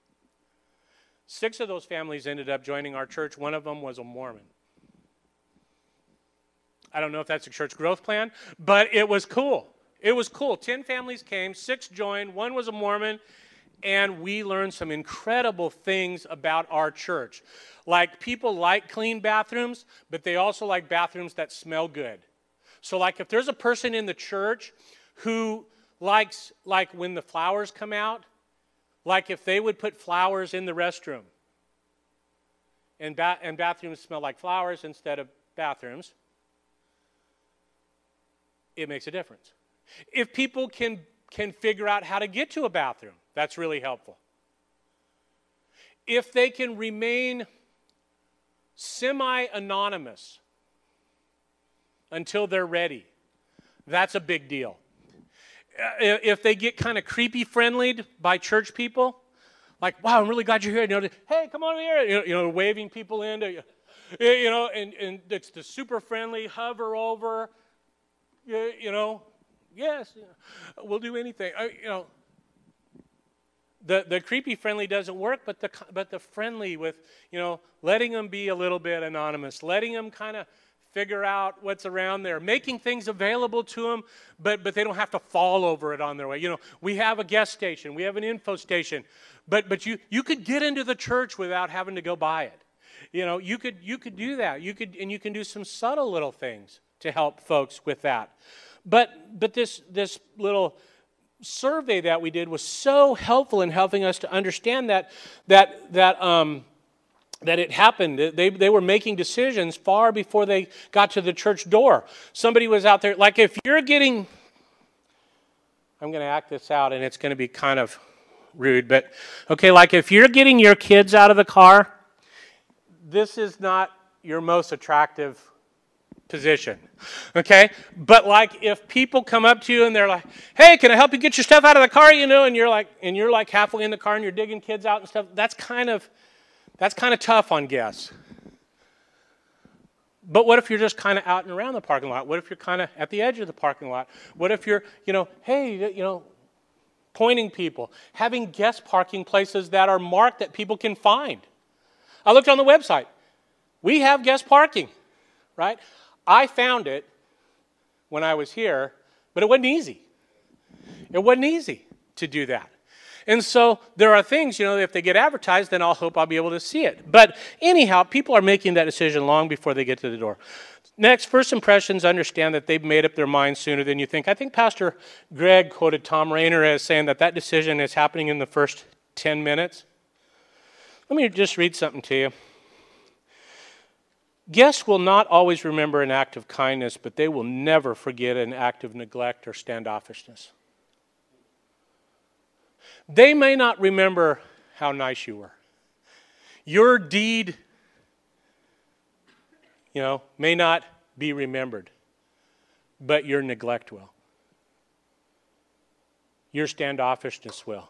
6 of those families ended up joining our church. One of them was a Mormon. I don't know if that's a church growth plan, but it was cool. It was cool. 10 families came, 6 joined, 1 was a Mormon, and we learned some incredible things about our church. Like, people like clean bathrooms, but they also like bathrooms that smell good. So, like, if there's a person in the church who likes, like, when the flowers come out, like if they would put flowers in the restroom, and bathrooms smell like flowers instead of bathrooms, it makes a difference. If people can figure out how to get to a bathroom, that's really helpful. If they can remain semi-anonymous until they're ready, that's a big deal. If they get kind of creepy friendlied by church people, like, wow, I'm really glad you're here. Hey, come on here. Waving people in. And it's the super friendly, hover over. Yes, we'll do anything. The creepy friendly doesn't work, but the friendly with, letting them be a little bit anonymous, letting them kind of figure out what's around there, making things available to them, but they don't have to fall over it on their way. We have a guest station, we have an info station, but you could get into the church without having to go buy it. You could do that. You can do some subtle little things to help folks with that. But this little survey that we did was so helpful in helping us to understand that it happened. They were making decisions far before they got to the church door. Somebody was out there, like, if you're getting, I'm going to act this out and it's going to be kind of rude, but okay, like if you're getting your kids out of the car, this is not your most attractive position, okay? But like if people come up to you and they're like, hey, can I help you get your stuff out of the car, and you're like halfway in the car and you're digging kids out and stuff, that's kind of tough on guests. But what if you're just kind of out and around the parking lot? What if you're kind of at the edge of the parking lot? What if you're, pointing people, having guest parking places that are marked that people can find? I looked on the website. We have guest parking, right? I found it when I was here, but it wasn't easy. It wasn't easy to do that. And so there are things, if they get advertised, then I'll hope I'll be able to see it. But anyhow, people are making that decision long before they get to the door. Next, first impressions understand that they've made up their minds sooner than you think. I think Pastor Greg quoted Tom Rainer as saying that decision is happening in the first 10 minutes. Let me just read something to you. Guests will not always remember an act of kindness, but they will never forget an act of neglect or standoffishness. They may not remember how nice you were. Your deed, may not be remembered, but your neglect will. Your standoffishness will.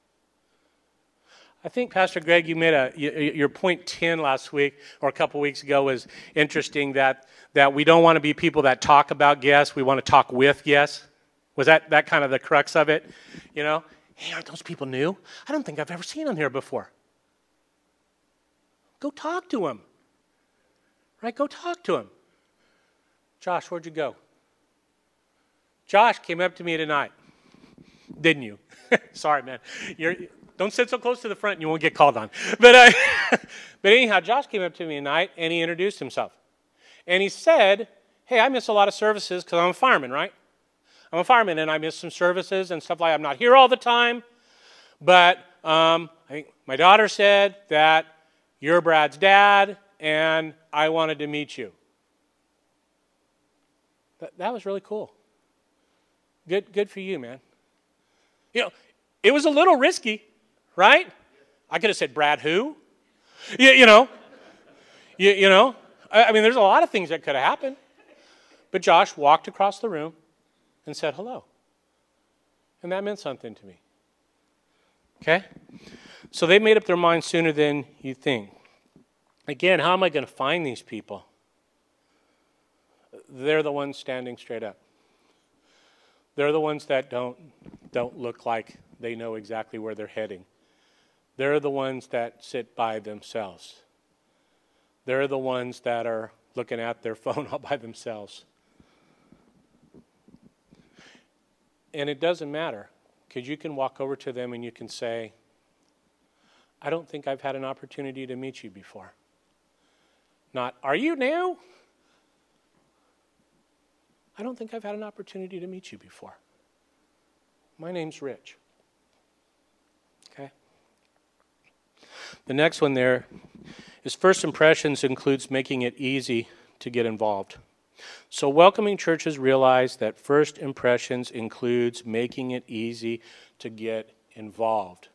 I think, Pastor Greg, you made your point 10 last week or a couple weeks ago was interesting, that we don't want to be people that talk about guests. We want to talk with guests. Was that kind of the crux of it? Hey, aren't those people new? I don't think I've ever seen them here before. Go talk to them. Right? Go talk to them. Josh, where'd you go? Josh came up to me tonight. Didn't you? Sorry, man. Don't sit so close to the front and you won't get called on. But anyhow, Josh came up to me tonight and he introduced himself. And he said, hey, I miss a lot of services because I'm a fireman, right? I'm a fireman and I miss some services and stuff like that. I'm not here all the time. But I think my daughter said that you're Brad's dad and I wanted to meet you. That was really cool. Good for you, man. It was a little risky. right? I could have said, Brad who? You know. I mean, there's a lot of things that could have happened. But Josh walked across the room and said hello. And that meant something to me. Okay? So they made up their mind sooner than you think. Again, how am I going to find these people? They're the ones standing straight up. They're the ones that don't look like they know exactly where they're heading. They're the ones that sit by themselves. They're the ones that are looking at their phone all by themselves. And it doesn't matter, because you can walk over to them and you can say, I don't think I've had an opportunity to meet you before. Not, are you new? I don't think I've had an opportunity to meet you before. My name's Rich. Okay? The next one there is first impressions includes making it easy to get involved. So welcoming churches realize that first impressions includes making it easy to get involved.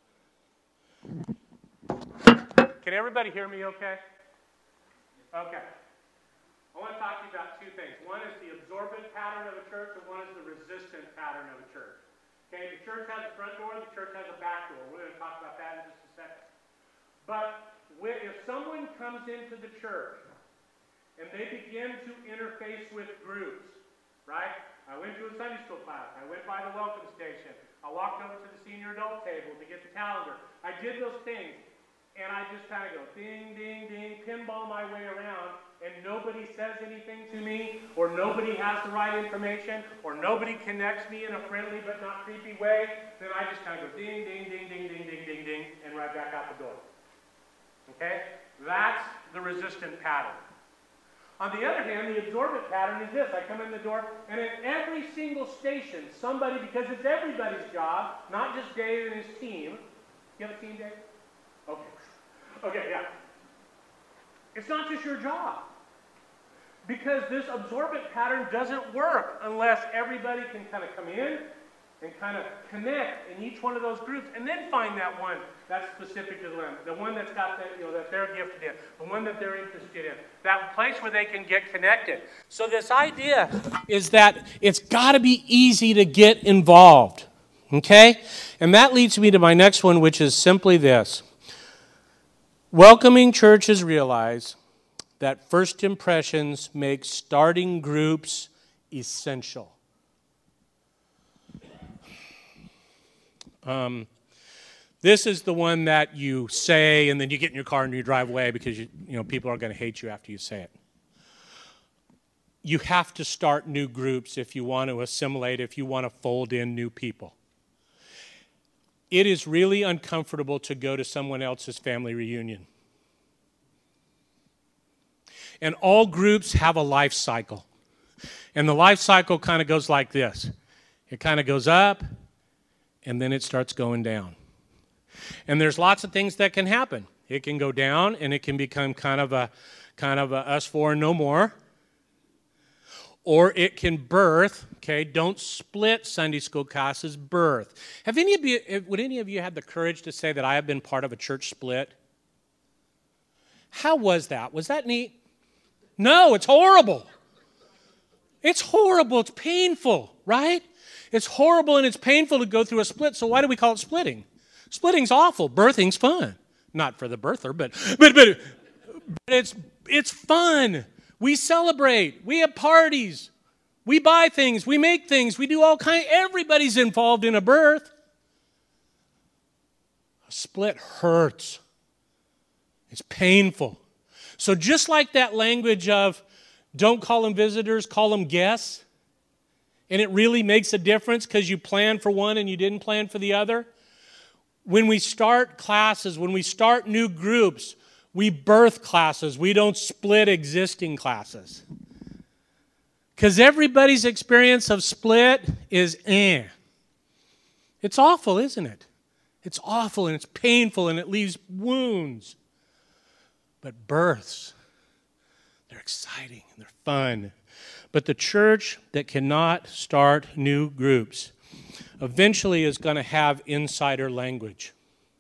Can everybody hear me okay? Okay. I want to talk to you about two things. One is the absorbent pattern of a church, and one is the resistant pattern of a church. Okay, the church has a front door, the church has a back door. We're going to talk about that in just a second. But if someone comes into the church and they begin to interface with groups, right? I went to a Sunday school class. I went by the welcome station. I walked over to the senior adult table to get the calendar. I did those things, and I just kind of go ding, ding, ding, pinball my way around, and nobody says anything to me, or nobody has the right information, or nobody connects me in a friendly but not creepy way, then I just kind of go ding, ding, ding, ding, ding, ding, ding, ding, and right back out the door. Okay? That's the resistant pattern. On the other hand, the absorbent pattern is this. I come in the door, and at every single station, somebody, because it's everybody's job, not just Dave and his team. You have a team, Dave? Okay. Okay, yeah. It's not just your job. Because this absorbent pattern doesn't work unless everybody can kind of come in and kind of connect in each one of those groups, and then find that one that's specific to them, the one that's got that, that they're gifted in, the one that they're interested in, that place where they can get connected. So this idea is that it's got to be easy to get involved, okay? And that leads me to my next one, which is simply this. Welcoming churches realize that first impressions make starting groups essential. This is the one that you say, and then you get in your car and you drive away because people are going to hate you after you say it. You have to start new groups if you want to assimilate, if you want to fold in new people. It is really uncomfortable to go to someone else's family reunion. And all groups have a life cycle. And the life cycle kind of goes like this. It kind of goes up, and then it starts going down. And there's lots of things that can happen. It can go down, and it can become kind of a us four and no more. Or it can birth, okay, don't split Sunday school classes, birth. Would any of you have the courage to say that I have been part of a church split? How was that? Was that neat? No, it's horrible. It's horrible. It's painful, right? It's horrible and it's painful to go through a split, so why do we call it splitting? Splitting's awful. Birthing's fun. Not for the birther, but it's fun. We celebrate. We have parties. We buy things. We make things. We do all kinds. Everybody's involved in a birth. A split hurts. It's painful. So just like that language of don't call them visitors, call them guests, and it really makes a difference because you planned for one and you didn't plan for the other. When we start classes, when we start new groups, we birth classes. We don't split existing classes. Because everybody's experience of split is It's awful, isn't it? It's awful and it's painful and it leaves wounds. But births, they're exciting and they're fun. But the church that cannot start new groups eventually is going to have insider language.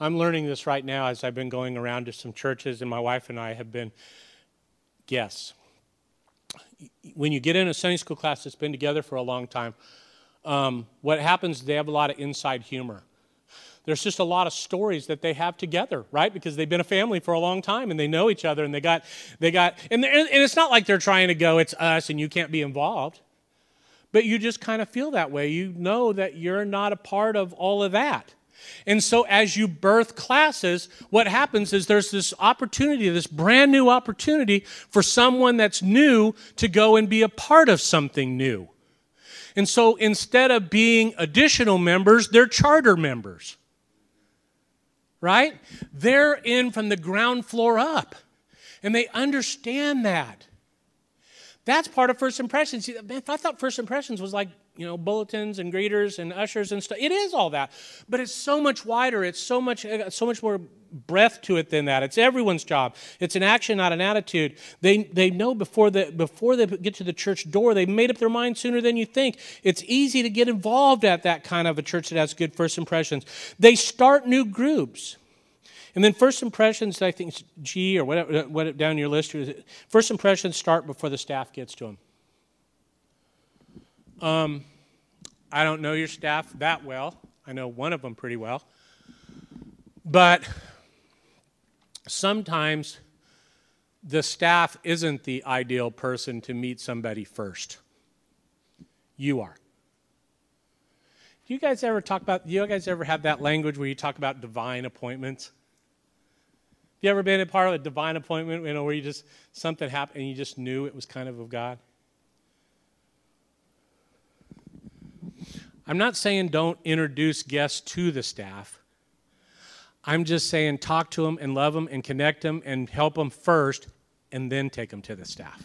I'm learning this right now as I've been going around to some churches, and my wife and I have been guests. When you get in a Sunday school class that's been together for a long time, what happens is they have a lot of inside humor. There's just a lot of stories that they have together, right? Because they've been a family for a long time and they know each other and and it's not like they're trying to go, it's us and you can't be involved. But you just kind of feel that way. You know that you're not a part of all of that. And so as you birth classes, what happens is there's this opportunity, this brand new opportunity for someone that's new to go and be a part of something new. And so instead of being additional members, they're charter members. Right? They're in from the ground floor up. And they understand that. That's part of First Impressions. I thought First Impressions was like, bulletins and greeters and ushers and stuff. It is all that. But it's so much wider. It's so much more breadth to it than that. It's everyone's job. It's an action, not an attitude. They know before they get to the church door, they've made up their mind sooner than you think. It's easy to get involved at that kind of a church that has good first impressions. They start new groups. And then first impressions, I think it's G or whatever down your list. First impressions start before the staff gets to them. I don't know your staff that well. I know one of them pretty well. But sometimes the staff isn't the ideal person to meet somebody first. You are. Do you guys ever have that language where you talk about divine appointments? You ever been a part of a divine appointment, where something happened and you just knew it was kind of God? I'm not saying don't introduce guests to the staff. I'm just saying talk to them and love them and connect them and help them first and then take them to the staff.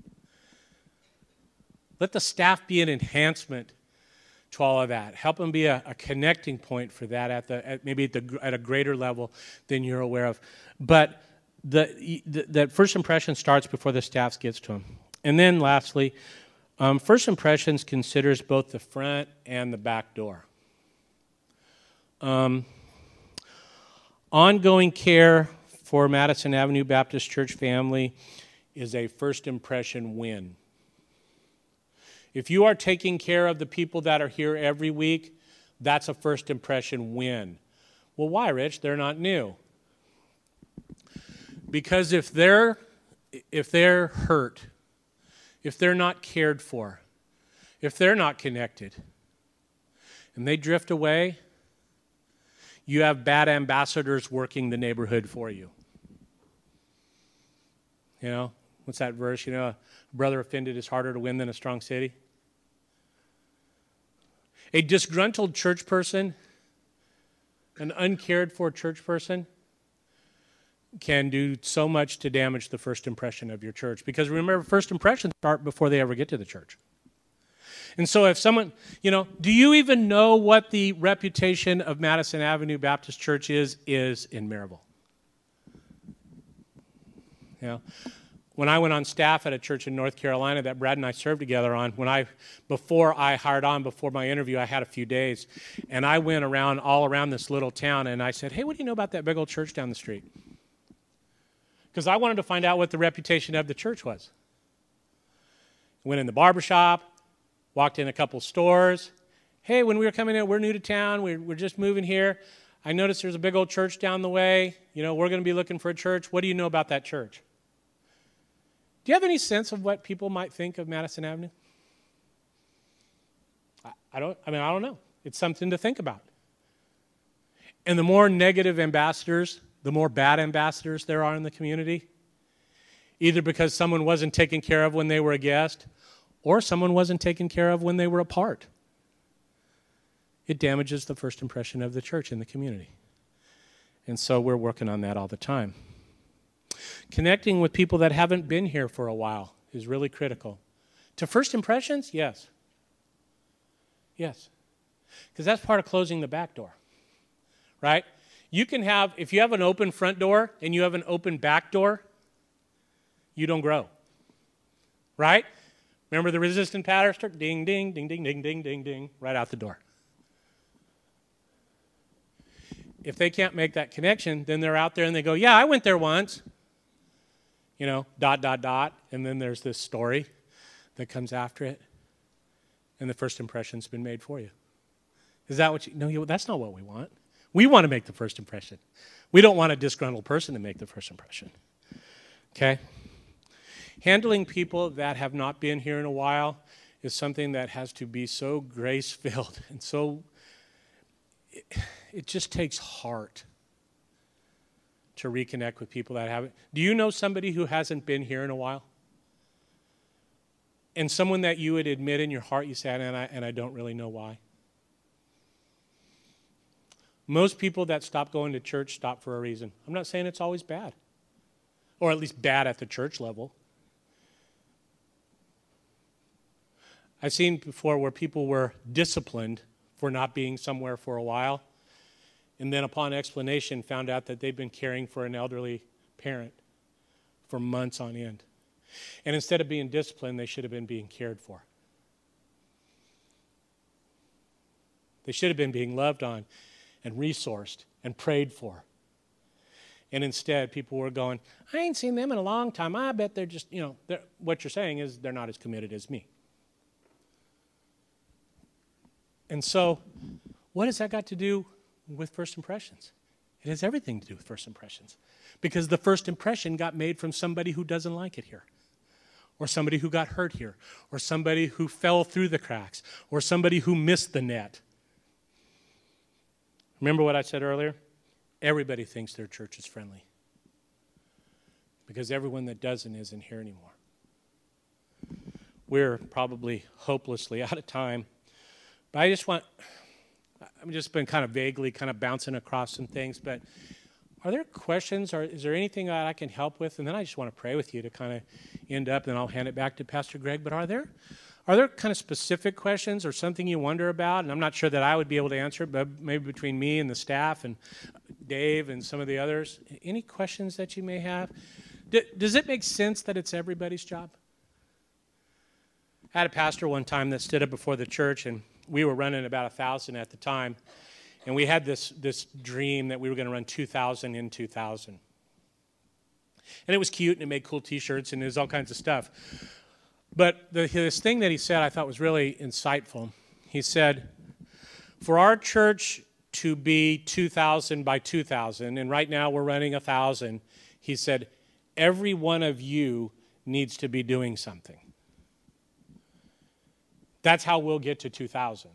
Let the staff be an enhancement to all of that. Help them be a connecting point for that at a greater level than you're aware of. But that first impression starts before the staff gets to them. And then lastly, first impressions considers both the front and the back door. Ongoing care for Madison Avenue Baptist Church family is a first impression win. If you are taking care of the people that are here every week, that's a first impression win. Well, why, Rich? They're not new. Because if they're hurt, if they're not cared for, if they're not connected, and they drift away, you have bad ambassadors working the neighborhood for you. What's that verse? A brother offended is harder to win than a strong city. A disgruntled church person, an uncared for church person, can do so much to damage the first impression of your church. Because remember, first impressions start before they ever get to the church. And so if someone, do you even know what the reputation of Madison Avenue Baptist Church is in Maryville? When I went on staff at a church in North Carolina that Brad and I served together on, before my interview, I had a few days, and I went all around this little town, and I said, hey, what do you know about that big old church down the street? Because I wanted to find out what the reputation of the church was. Went in the barbershop, walked in a couple stores. Hey, when we were coming in, we're new to town, we're just moving here. I noticed there's a big old church down the way. We're going to be looking for a church. What do you know about that church? Do you have any sense of what people might think of Madison Avenue? I don't know. It's something to think about. And the more negative ambassadors, the more bad ambassadors there are in the community, either because someone wasn't taken care of when they were a guest or someone wasn't taken care of when they were a part. It damages the first impression of the church in the community. And so we're working on that all the time. Connecting with people that haven't been here for a while is really critical. To first impressions, yes. Yes. Because that's part of closing the back door, right? If you have an open front door and you have an open back door, you don't grow, right? Remember the resistant pattern? Start ding, ding, ding, ding, ding, ding, ding, ding, right out the door. if they can't make that connection, then they're out there and they go, yeah, I went there once. Dot, dot, dot. And then there's this story that comes after it. And the first impression's been made for you. Is that what you... No, that's not what we want. We want to make the first impression. We don't want a disgruntled person to make the first impression. Okay? Handling people that have not been here in a while is something that has to be so grace-filled and so... It just takes heart to reconnect with people that haven't. Do you know somebody who hasn't been here in a while? And someone that you would admit in your heart, you say, and I don't really know why. Most people that stop going to church stop for a reason. I'm not saying it's always bad, or at least bad at the church level. I've seen before where people were disciplined for not being somewhere for a while, and then upon explanation found out that they've been caring for an elderly parent for months on end. And instead of being disciplined, they should have been being cared for. They should have been being loved on and resourced and prayed for. And instead, people were going, I ain't seen them in a long time. I bet they're just, what you're saying is they're not as committed as me. And so, what has that got to do with first impressions? It has everything to do with first impressions. Because the first impression got made from somebody who doesn't like it here, or somebody who got hurt here, or somebody who fell through the cracks, or somebody who missed the net. Remember what I said earlier? Everybody thinks their church is friendly. Because everyone that doesn't isn't here anymore. We're probably hopelessly out of time. But I've just been kind of vaguely kind of bouncing across some things, but are there questions, or is there anything that I can help with? And then I just want to pray with you to kind of end up, and I'll hand it back to Pastor Greg. But are there kind of specific questions or something you wonder about? And I'm not sure that I would be able to answer, but maybe between me and the staff and Dave and some of the others. Any questions that you may have? Does it make sense that it's everybody's job? I had a pastor one time that stood up before the church, and we were running about 1,000 at the time, and we had this dream that we were going to run 2,000 in 2,000. And it was cute, and it made cool T-shirts, and it was all kinds of stuff. But this thing that he said I thought was really insightful. He said, for our church to be 2,000 by 2,000, and right now we're running 1,000, he said, every one of you needs to be doing something. That's how we'll get to 2,000.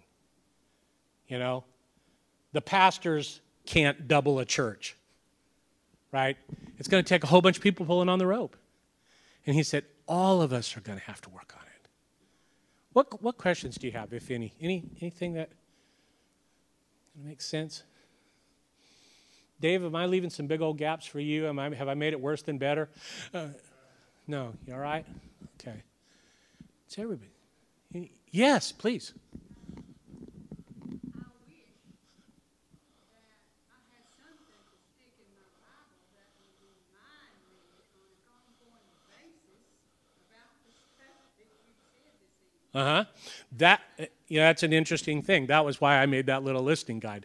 The pastors can't double a church, right? It's going to take a whole bunch of people pulling on the rope. And he said, all of us are going to have to work on it. What questions do you have, if any? Anything that makes sense? Dave, am I leaving some big old gaps for you? Have I made it worse than better? No, you all right? Okay. It's everybody. Yes, please. That's an interesting thing. That was why I made that little listing guide.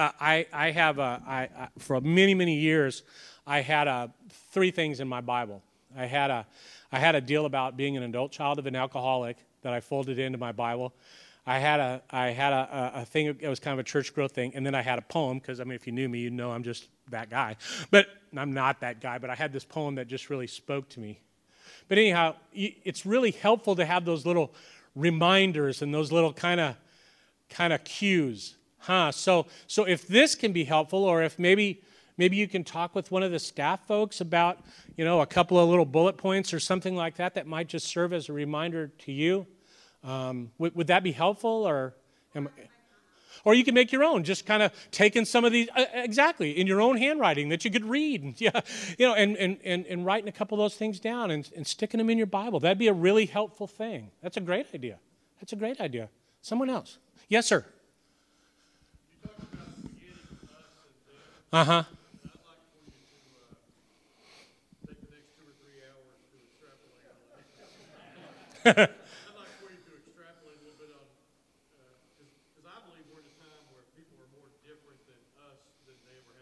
For many, many years, I had 3 things in my Bible. I had a deal about being an adult child of an alcoholic that I folded into my Bible. I had a thing. It was kind of a church growth thing, and then I had a poem, because if you knew me, you'd know I'm just that guy. But I'm not that guy. But I had this poem that just really spoke to me. But anyhow, it's really helpful to have those little reminders and those little kind of cues. So if this can be helpful, or if maybe you can talk with one of the staff folks about, a couple of little bullet points or something like that might just serve as a reminder to you. Would that be helpful, or you can make your own, just kind of taking some of these exactly in your own handwriting that you could read, and writing a couple of those things down and sticking them in your Bible. That'd be a really helpful thing. That's a great idea. Someone else? Yes, sir. You talked about forgetting us and them. I'd like for you to take the next 2 or 3 hours to extrapolate on that. I'd like for you to extrapolate a little bit on, because I believe we're in a time where people are more different than us than they ever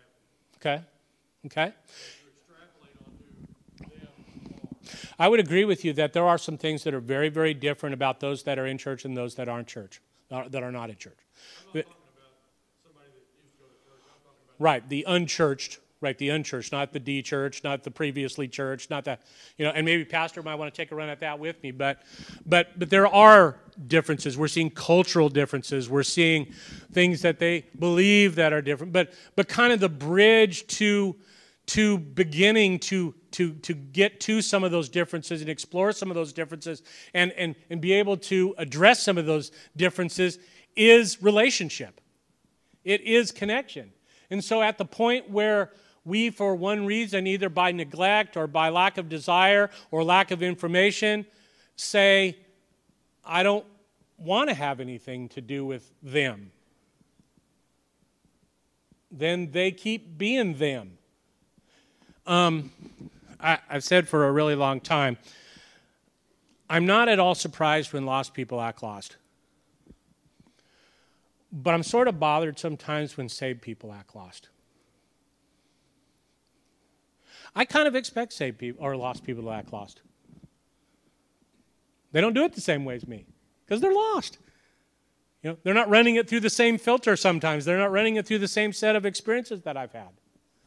Okay? Okay? to extrapolate onto them. I would agree with you that there are some things that are very, very different about those that are in church and those that aren't church, that are not in church. I'm not talking about somebody that used to go to church. I'm talking about Right, the unchurched, not the D church, not the previously church, not that, and maybe Pastor might want to take a run at that with me, but there are differences. We're seeing cultural differences. We're seeing things that they believe that are different, but kind of the bridge to beginning to get to some of those differences and explore some of those differences and be able to address some of those differences is relationship. It is connection. And so at the point where we, for one reason, either by neglect or by lack of desire or lack of information, say, I don't want to have anything to do with them, then they keep being them. I've said for a really long time, I'm not at all surprised when lost people act lost. But I'm sort of bothered sometimes when saved people act lost. I kind of expect saved people or lost people to act lost. They don't do it the same way as me because they're lost. They're not running it through the same filter sometimes. They're not running it through the same set of experiences that I've had.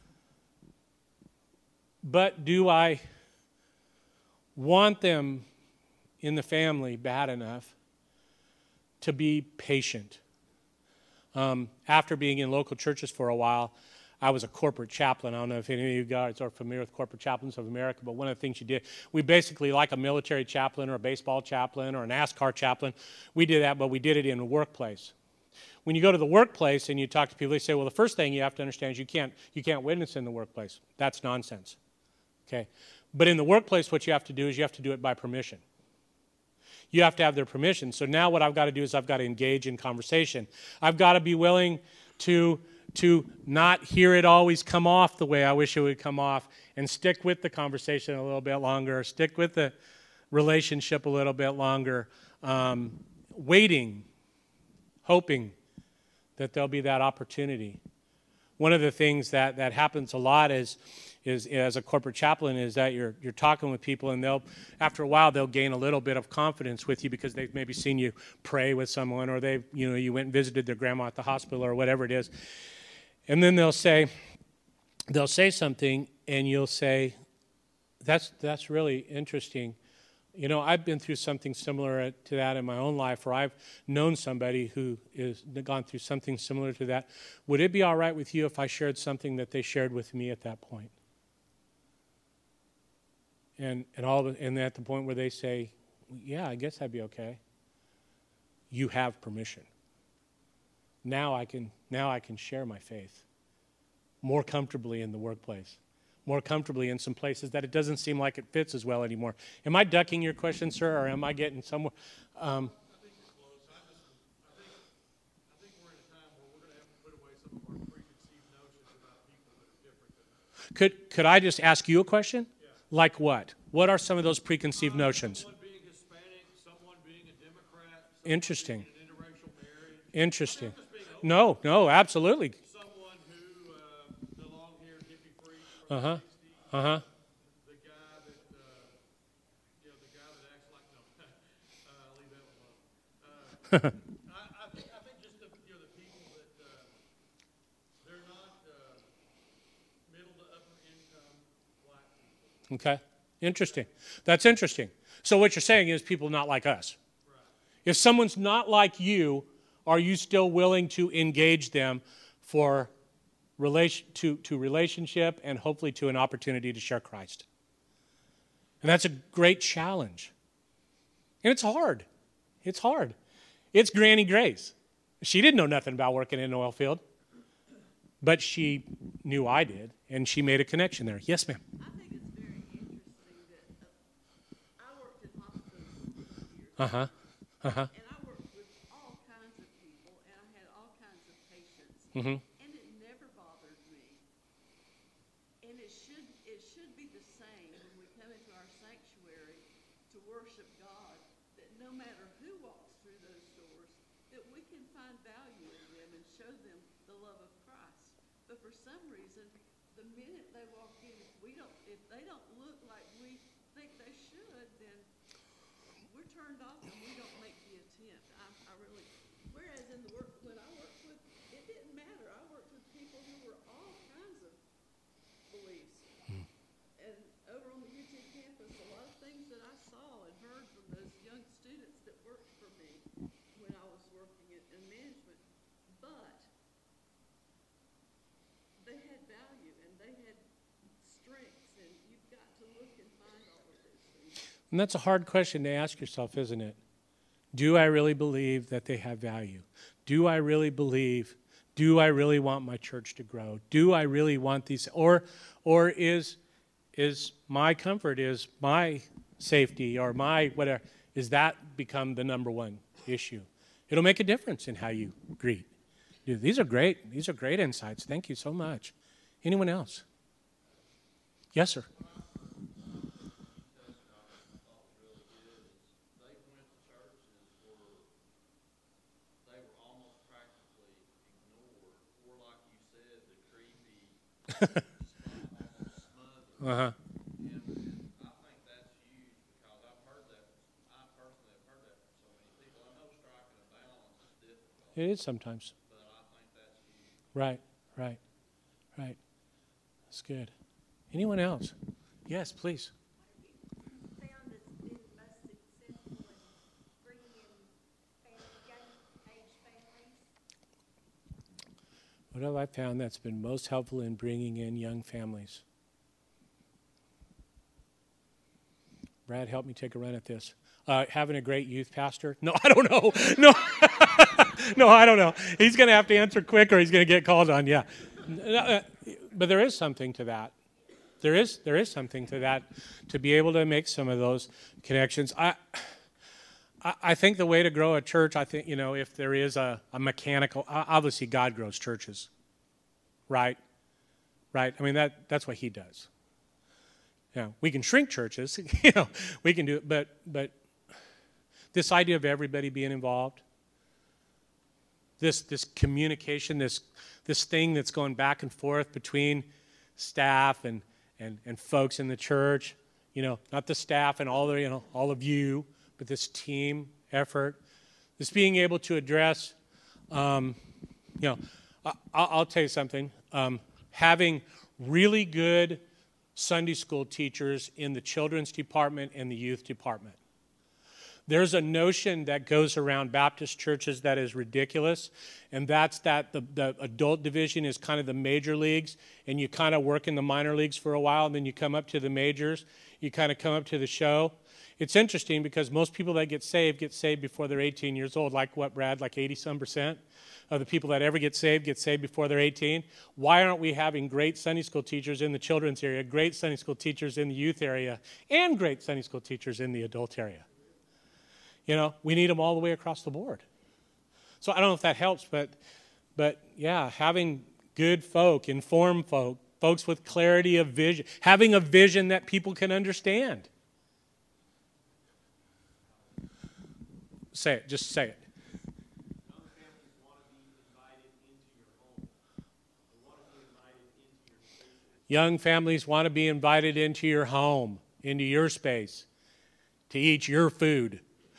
But do I want them in the family bad enough to be patient? After being in local churches for a while, I was a corporate chaplain. I don't know if any of you guys are familiar with Corporate Chaplains of America, but one of the things you did, we basically, like a military chaplain or a baseball chaplain or a NASCAR chaplain, we did that, but we did it in the workplace. When you go to the workplace and you talk to people, they say, well, the first thing you have to understand is you can't witness in the workplace. That's nonsense. Okay? But in the workplace, what you have to do is you have to do it by permission. You have to have their permission. So now what I've got to do is I've got to engage in conversation. I've got to be willing to not hear it always come off the way I wish it would come off and stick with the conversation a little bit longer, stick with the relationship a little bit longer, waiting, hoping that there'll be that opportunity. One of the things that happens a lot is as a corporate chaplain is that you're talking with people and after a while they'll gain a little bit of confidence with you because they've maybe seen you pray with someone or you went and visited their grandma at the hospital or whatever it is. And then they'll say something and you'll say, that's really interesting. I've been through something similar to that in my own life, or I've known somebody who has gone through something similar to that. Would it be all right with you if I shared something that they shared with me at that point? And at the point where they say, yeah, I guess that'd be okay. You have permission. Now I can share my faith more comfortably in the workplace, more comfortably in some places that it doesn't seem like it fits as well anymore. Am I ducking your question, sir, or am I getting somewhere? I think you're close. I think we're in a time where we're going to have to put away some of our preconceived notions about people that are different than us. Could I just ask you a question? Yeah. Like what? What are some of those preconceived notions? Someone being Hispanic, someone being a Democrat, Interesting. being in an interracial marriage. Interesting. Just being open. No, absolutely. Someone who, the long-haired hippie freak from Uh-huh. the 60s, Uh-huh. the guy that, the guy that acts like, no, I'll leave that one alone. I think just the people that, they're not middle to upper income black people. Okay. Interesting. That's interesting. So what you're saying is people not like us. Right. If someone's not like you, are you still willing to engage them for relationship and hopefully to an opportunity to share Christ? And that's a great challenge. And it's hard. It's hard. It's Granny Grace. She didn't know nothing about working in an oil field, but she knew I did, and she made a connection there. Yes, ma'am. I think it's very interesting that I worked in hospitals for 20 years. Uh-huh. Uh-huh. And I worked with all kinds of people, and I had all kinds of patients. Mm-hmm. And it never bothered me. And it should be the same when we come into our sanctuary to worship God, that no matter who walks through those doors, that we can find value in them and show them the love of Christ. But for some reason, the minute they walk in, if they don't look like we think they should, then we're turned off and we don't make the attempt. I really, whereas in the work, when I worked with, it didn't matter. I worked with people who were all kinds of beliefs. And over on the UT campus, a lot of things that I saw and heard from those young students that worked for me when I was working in management, but they had value and they had strengths, and you've got to look and find all of those things. And that's a hard question to ask yourself, isn't it? Do I really believe that they have value? Do I really want my church to grow? Do I really want these, or is my comfort, is my safety, or my whatever, is that become the number one issue? It'll make a difference in how you greet. These are great insights. Thank you so much. Anyone else? Yes, sir. Uh-huh. And I think that's huge because I personally have heard that from so many people. I know striking a balance is difficult. It is sometimes. But I think that's huge. Right. That's good. Anyone else? Yes, please. Found that's been most successful in bringing in young age families? What have I found that's been most helpful in bringing in young families? Brad, help me take a run at this. Having a great youth pastor? No, I don't know. No, no, I don't know. He's going to have to answer quick or he's going to get called on. Yeah. But there is something to that. There is something to that, to be able to make some of those connections. I think the way to grow a church, I think, if there is a mechanical, obviously God grows churches, right? I mean, that's what he does. We can shrink churches, we can do it, but this idea of everybody being involved, this communication, this thing that's going back and forth between staff and folks in the church, not the staff and all of you, but this team effort, this being able to address, I'll tell you something, having really good Sunday school teachers in the children's department and the youth department. There's a notion that goes around Baptist churches that is ridiculous, and that's that the adult division is kind of the major leagues, and you kind of work in the minor leagues for a while, and then you come up to the majors, you kind of come up to the show. It's interesting because most people that get saved before they're 18 years old. Like what, Brad? Like 80-some% of the people that ever get saved before they're 18. Why aren't we having great Sunday school teachers in the children's area, great Sunday school teachers in the youth area, and great Sunday school teachers in the adult area? We need them all the way across the board. So I don't know if that helps, but yeah, having good folk, informed folk, folks with clarity of vision, having a vision that people can understand. Say it, just say it. Young families want to be invited into your home, into your space, to eat your food.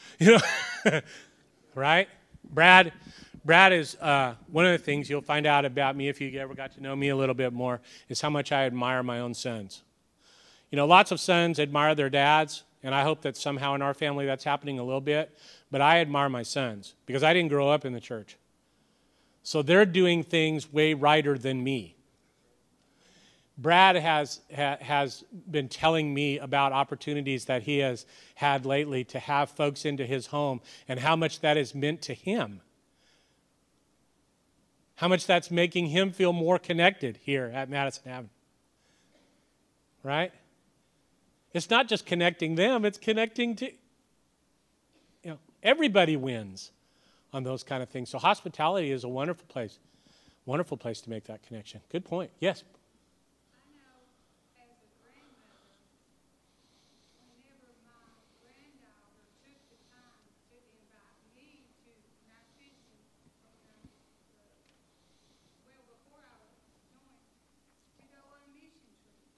Right? Brad is one of the things you'll find out about me if you ever got to know me a little bit more is how much I admire my own sons. Lots of sons admire their dads, and I hope that somehow in our family that's happening a little bit, but I admire my sons because I didn't grow up in the church. So they're doing things way righter than me. Brad has been telling me about opportunities that he has had lately to have folks into his home and how much that has meant to him. How much that's making him feel more connected here at Madison Avenue. Right? It's not just connecting them, it's connecting to, everybody wins on those kind of things. So hospitality is a wonderful place to make that connection. Good point. Yes?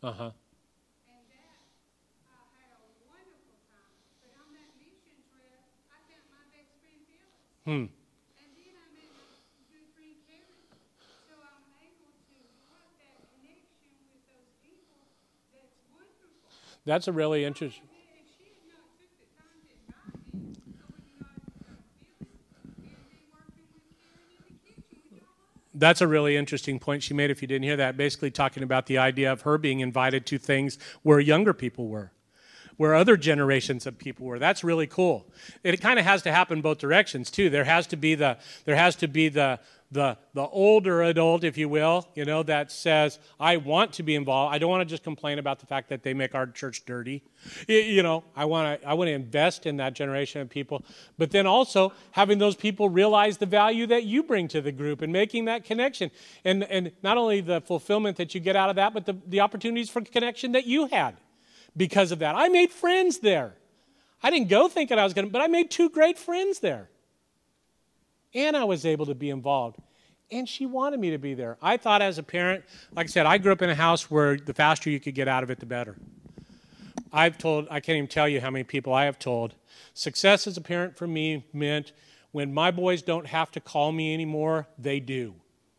Uh-huh. And that, I had a wonderful time. But on that mission trip, I met my best friend Phyllis. Hmm. And then I met my good friend Karen. So I'm able to have that connection with those people. That's wonderful. That's a really interesting. If she had not took the time to invite me, I would not have known Phyllis and be working with Karen in the kitchen with y'all. That's a really interesting point she made if you didn't hear that. Basically talking about the idea of her being invited to things where younger people were, where other generations of people were. That's really cool. It kind of has to happen both directions too. There has to be the older adult, if you will, that says, I want to be involved. I don't want to just complain about the fact that they make our church dirty. I want to invest in that generation of people. But then also having those people realize the value that you bring to the group and making that connection. And not only the fulfillment that you get out of that, but the opportunities for connection that you had because of that. I made friends there. I didn't go thinking I was going to, but I made 2 great friends there. And I was able to be involved. And she wanted me to be there. I thought as a parent, like I said, I grew up in a house where the faster you could get out of it, the better. I can't even tell you how many people I have told, success as a parent for me meant when my boys don't have to call me anymore, they do.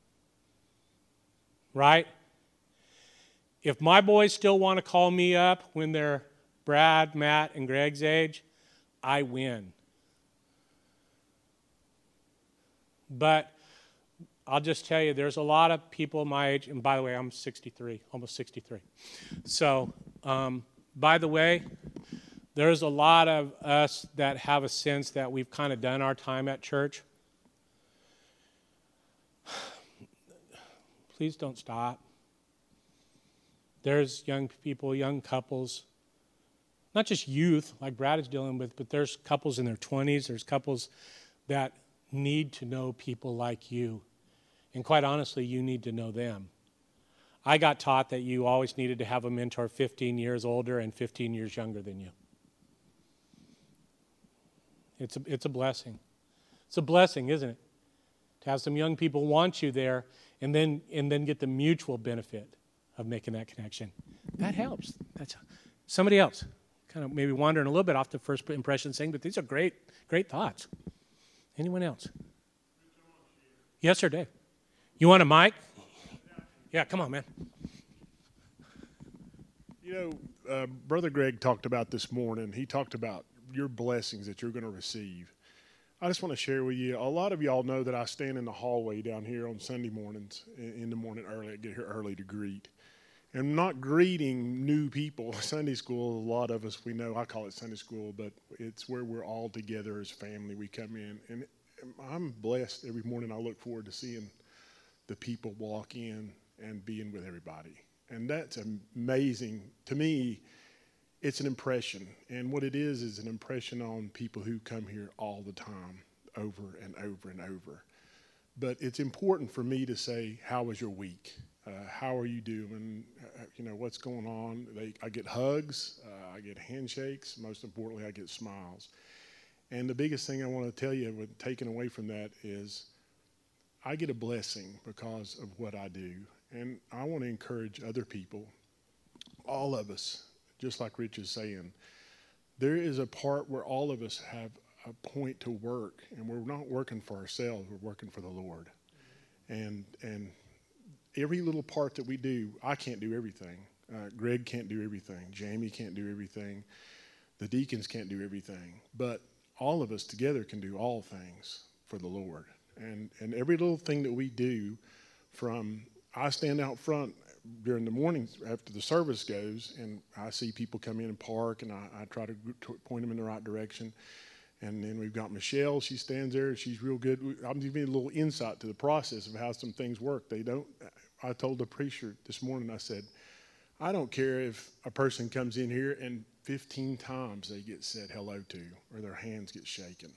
Right? If my boys still want to call me up when they're Brad, Matt, and Greg's age, I win. But I'll just tell you, there's a lot of people my age, and by the way, I'm 63, almost 63. So, by the way, there's a lot of us that have a sense that we've kind of done our time at church. Please don't stop. There's young people, young couples, not just youth like Brad is dealing with, but there's couples in their 20s, there's couples that need to know people like you. And quite honestly, you need to know them. I got taught that you always needed to have a mentor 15 years older and 15 years younger than you. It's a blessing. It's a blessing, isn't it? To have some young people want you there and then get the mutual benefit of making that connection. That helps. That's somebody else. Kind of maybe wandering a little bit off the first impression thing, but these are great thoughts. Anyone else? Yes, sir, Dave. You want a mic? Yeah, come on, man. Brother Greg talked about this morning. He talked about your blessings that you're going to receive. I just want to share with you, a lot of y'all know that I stand in the hallway down here on Sunday mornings, in the morning early. I get here early to greet. And I'm not greeting new people. Sunday school, a lot of us, we know, I call it Sunday school, but it's where we're all together as family. We come in, and I'm blessed every morning. I look forward to seeing the people walk in and being with everybody. And that's amazing. To me, it's an impression. And what it is an impression on people who come here all the time, over and over and over. But it's important for me to say, how was your week? How are you doing? What's going on? I get hugs. I get handshakes. Most importantly, I get smiles. And the biggest thing I want to tell you, with taken away from that, is I get a blessing because of what I do. And I want to encourage other people, all of us, just like Rich is saying, there is a part where all of us have a point to work, and we're not working for ourselves, we're working for the Lord. And every little part that we do, I can't do everything. Greg can't do everything. Jamie can't do everything. The deacons can't do everything. But all of us together can do all things for the Lord. And every little thing that we do, from I stand out front during the mornings after the service goes, and I see people come in and park, and I try to point them in the right direction. And then we've got Michelle. She stands there, and she's real good. I'm giving you a little insight to the process of how some things work. I told the preacher this morning, I said, I don't care if a person comes in here and 15 times they get said hello to, or their hands get shaken.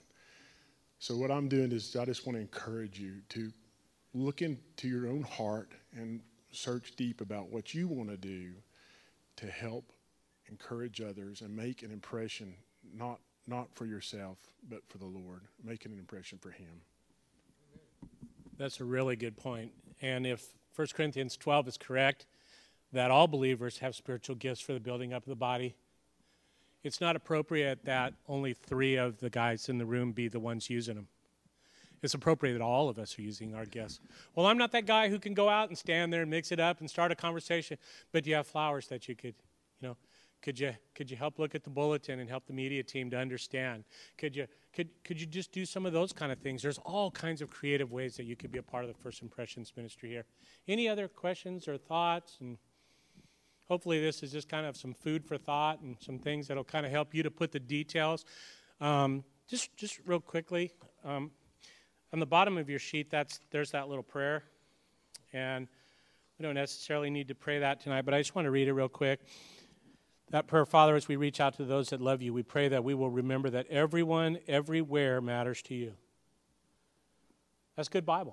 So what I'm doing is I just want to encourage you to look into your own heart and search deep about what you want to do to help encourage others and make an impression, not for yourself, but for the Lord, making an impression for Him. That's a really good point. And if 1 Corinthians 12 is correct, that all believers have spiritual gifts for the building up of the body. It's not appropriate that only 3 of the guys in the room be the ones using them. It's appropriate that all of us are using our gifts. Well, I'm not that guy who can go out and stand there and mix it up and start a conversation, but you have flowers that you could, could you help look at the bulletin and help the media team to understand? Could you just do some of those kind of things? There's all kinds of creative ways that you could be a part of the First Impressions ministry here. Any other questions or thoughts? And hopefully this is just kind of some food for thought and some things that'll kind of help you to put the details. Just real quickly, on the bottom of your sheet, there's that little prayer. And we don't necessarily need to pray that tonight, but I just want to read it real quick. That prayer, Father, as we reach out to those that love you, we pray that we will remember that everyone, everywhere matters to you. That's good Bible.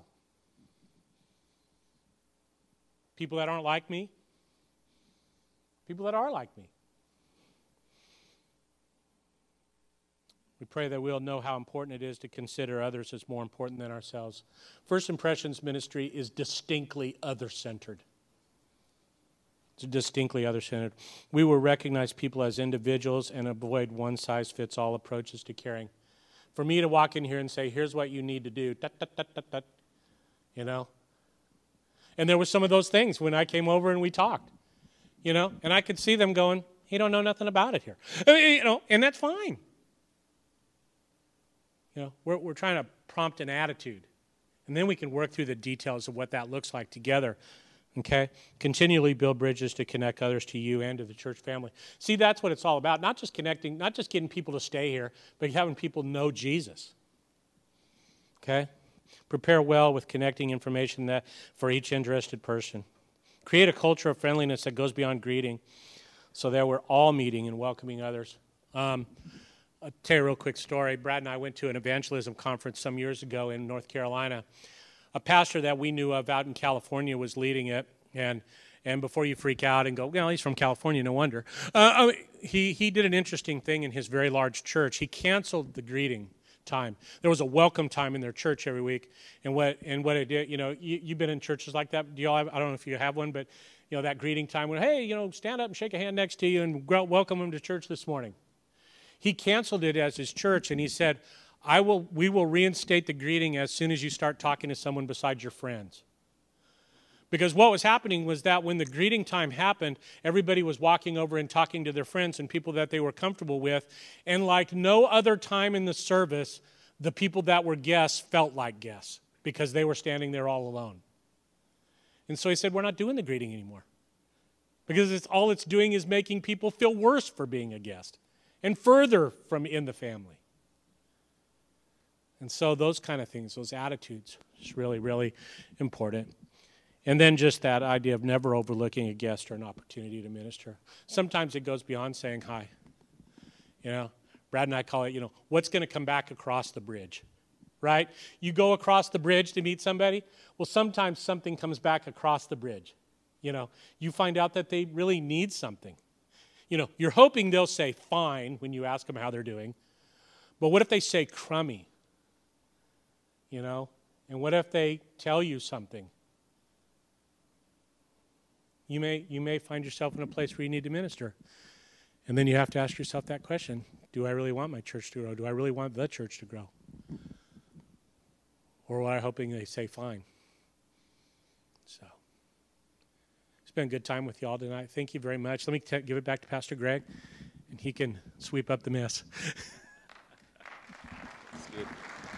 People that aren't like me, people that are like me. We pray that we'll know how important it is to consider others as more important than ourselves. First Impressions ministry is distinctly other-centered. It's distinctly other-centered. We will recognize people as individuals and avoid one-size-fits-all approaches to caring. For me to walk in here and say, here's what you need to do, And there were some of those things when I came over and we talked, and I could see them going, he don't know nothing about it here. And that's fine. We're trying to prompt an attitude, and then we can work through the details of what that looks like together, okay? Continually build bridges to connect others to you and to the church family. See, that's what it's all about, not just connecting, not just getting people to stay here, but having people know Jesus, okay? Prepare well with connecting information that for each interested person. Create a culture of friendliness that goes beyond greeting so that we're all meeting and welcoming others. I'll tell you a real quick story. Brad and I went to an evangelism conference some years ago in North Carolina. A pastor that we knew of out in California was leading it, and before you freak out and go, well, he's from California, no wonder. He did an interesting thing in his very large church. He canceled the greeting time. There was a welcome time in their church every week, and what it did, you've been in churches like that. Do y'all have? I don't know if you have one, but that greeting time when, hey, stand up and shake a hand next to you and welcome him to church this morning. He canceled it as his church, and he said, we will reinstate the greeting as soon as you start talking to someone besides your friends. Because what was happening was that when the greeting time happened, everybody was walking over and talking to their friends and people that they were comfortable with, and like no other time in the service, the people that were guests felt like guests because they were standing there all alone. And so he said, we're not doing the greeting anymore because all it's doing is making people feel worse for being a guest and further from in the family. And so those kind of things, those attitudes, is really, really important. And then just that idea of never overlooking a guest or an opportunity to minister. Sometimes it goes beyond saying hi. Brad and I call it, what's going to come back across the bridge, right? You go across the bridge to meet somebody. Well, sometimes something comes back across the bridge. You find out that they really need something. You're hoping they'll say fine when you ask them how they're doing. But what if they say crummy? And what if they tell you something? You may find yourself in a place where you need to minister. And then you have to ask yourself that question. Do I really want my church to grow? Do I really want the church to grow? Or am I hoping they say fine? So, it's been a good time with y'all tonight. Thank you very much. Let me give it back to Pastor Greg, and he can sweep up the mess. That's good.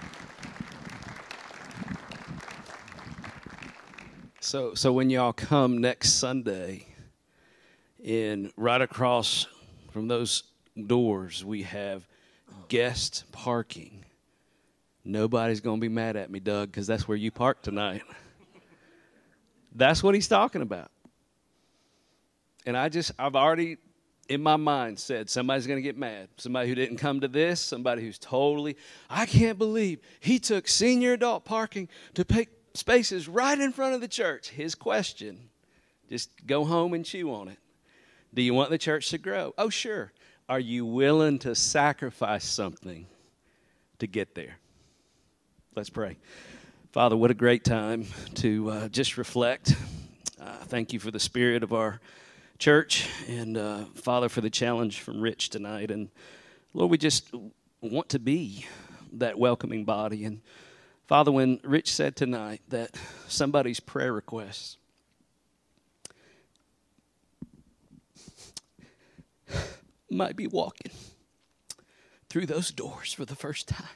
So when y'all come next Sunday, right across from those doors, we have guest parking. Nobody's going to be mad at me, Doug, because that's where you parked tonight. That's what he's talking about. And I've already, in my mind, said somebody's going to get mad. Somebody who didn't come to this, somebody who's I can't believe he took senior adult parking to pick spaces right in front of the church. His question, just go home and chew on it. Do you want the church to grow? Oh, sure. Are you willing to sacrifice something to get there? Let's pray. Father, what a great time to just reflect Thank you for the spirit of our church, and Father, for the challenge from Rich tonight. And Lord, we just want to be that welcoming body. And Father, when Rich said tonight that somebody's prayer requests might be walking through those doors for the first time,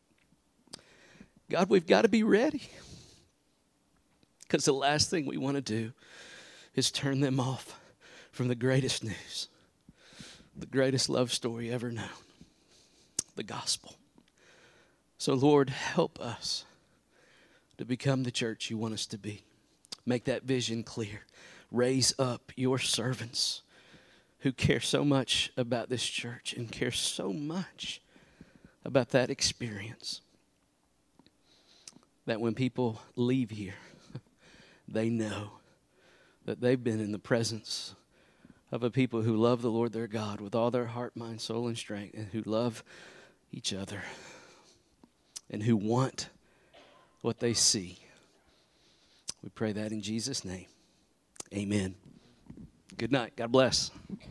God, we've got to be ready, because the last thing we want to do is turn them off from the greatest news, the greatest love story ever known, the gospel. So, Lord, help us to become the church you want us to be. Make that vision clear. Raise up your servants who care so much about this church and care so much about that experience, that when people leave here, they know that they've been in the presence of a people who love the Lord their God with all their heart, mind, soul, and strength, and who love each other and who want what they see. We pray that in Jesus' name. Amen. Good night. God bless.